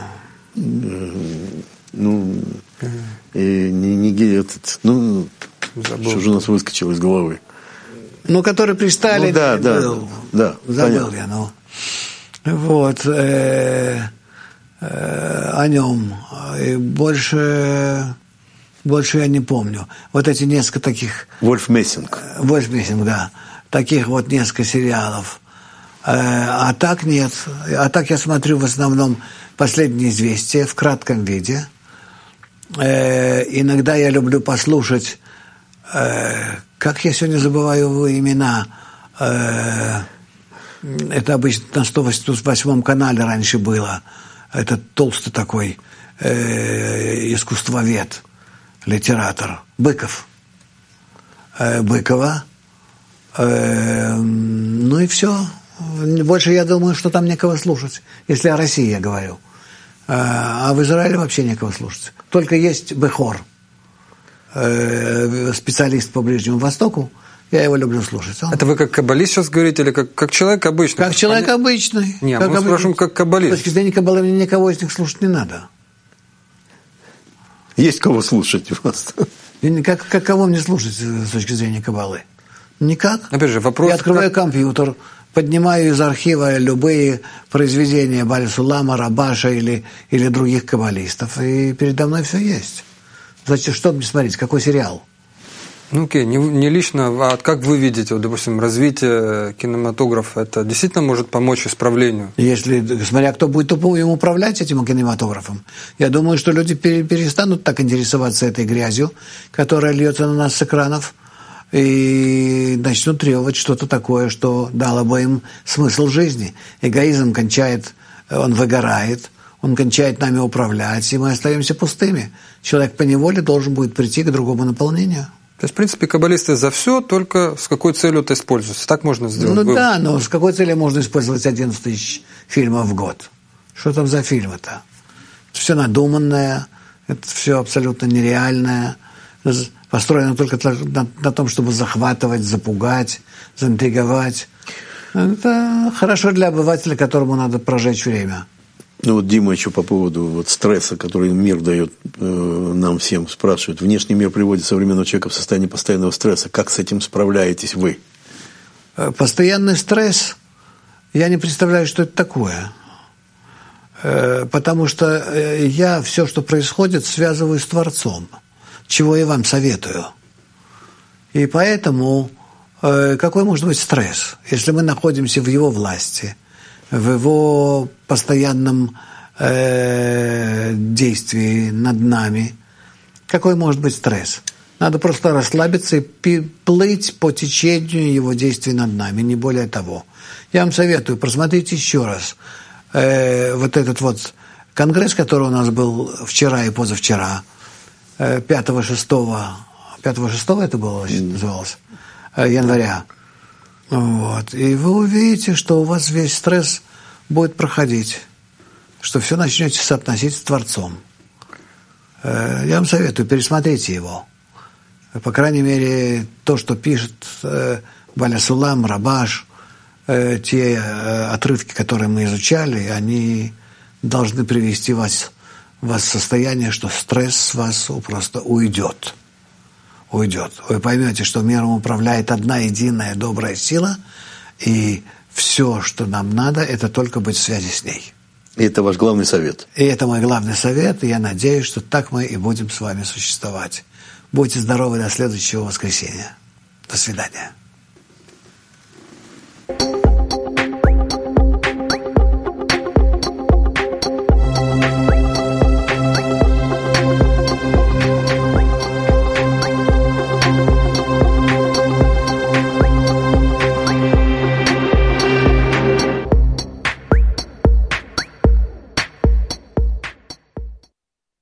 Ну, и не, не ге- этот, ну, Забыл. что же у нас выскочило из головы? Ну, который при Сталине Ну, да, да, был. да, Забыл понятно. я, ну. Вот. Э, э, о нем. И больше, больше я не помню. Вот эти несколько таких... Вольф Мессинг. Вольф Мессинг, да. Таких вот несколько сериалов. Э, а так нет. А так я смотрю в основном «Последние известия» в кратком виде. Э, иногда я люблю послушать... Э, как я сегодня забываю имена? Э, это обычно на сто восемьдесят восьмом канале раньше было. Это толстый такой э, искусствовед, литератор. Быков. Э, Быкова. Э, ну и все. Больше я думаю, что там некого слушать. Если о России я говорю. Э, а в Израиле вообще некого слушать. Только есть Бехор. Специалист по Ближнему Востоку, я его люблю слушать. Он... Это вы как каббалист сейчас говорите или как, как человек обычный? Как человек Понятно? обычный. Не, как мы обычный. спрашиваем как каббалист. С точки зрения каббалы мне никого из них слушать не надо. Есть кого слушать у вас? И как, как кого мне слушать с точки зрения каббалы? Никак. Опять же, вопрос... Я открываю как... компьютер, поднимаю из архива любые произведения Баль-Сулама, Рабаша или, или других каббалистов, и передо мной все есть. Значит, что мне смотреть? Какой сериал? Ну окей, не, не лично, а как вы видите, вот, допустим, развитие кинематографа, это действительно может помочь исправлению? Если, смотря кто будет им управлять этим кинематографом, я думаю, что люди перестанут так интересоваться этой грязью, которая льется на нас с экранов, и начнут требовать что-то такое, что дало бы им смысл жизни. Эгоизм кончает, он выгорает, он кончает нами управлять, и мы остаемся пустыми. Человек поневоле должен будет прийти к другому наполнению. То есть, в принципе, каббалисты за все, только с какой целью это используется. Так можно сделать? Ну вывод. да, но с какой целью можно использовать одиннадцать тысяч фильмов в год? Что там за фильмы-то? Это все надуманное, это все абсолютно нереальное, построено только на, на том, чтобы захватывать, запугать, заинтриговать. Это хорошо для обывателя, которому надо прожечь время. Ну вот Дима еще по поводу вот стресса, который мир дает э, нам всем, спрашивает. Внешний мир приводит современного человека в состояние постоянного стресса. Как с этим справляетесь вы? Постоянный стресс, я не представляю, что это такое. Э, потому что я все, что происходит, связываю с Творцом, чего я вам советую. И поэтому э, какой может быть стресс, если мы находимся в его власти, в его постоянном э, действии над нами? Какой может быть стресс? Надо просто расслабиться и плыть по течению его действий над нами, не более того. Я вам советую, просмотрите еще раз э, вот этот вот конгресс, который у нас был вчера и позавчера, э, пятого-шестого, пятого-шестого это было, называлось, э, января. Вот. И вы увидите, что у вас весь стресс будет проходить, что все начнете соотносить с Творцом. Я вам советую, пересмотрите его. По крайней мере, то, что пишет Баля Сулам, Рабаш, те отрывки, которые мы изучали, они должны привести вас, вас в состояние, что стресс с вас просто уйдет. Уйдет. Вы поймете, что миром управляет одна единая добрая сила, и все, что нам надо, это только быть в связи с ней. И это ваш главный совет. И это мой главный совет, и я надеюсь, что так мы и будем с вами существовать. Будьте здоровы до следующего воскресенья. До свидания.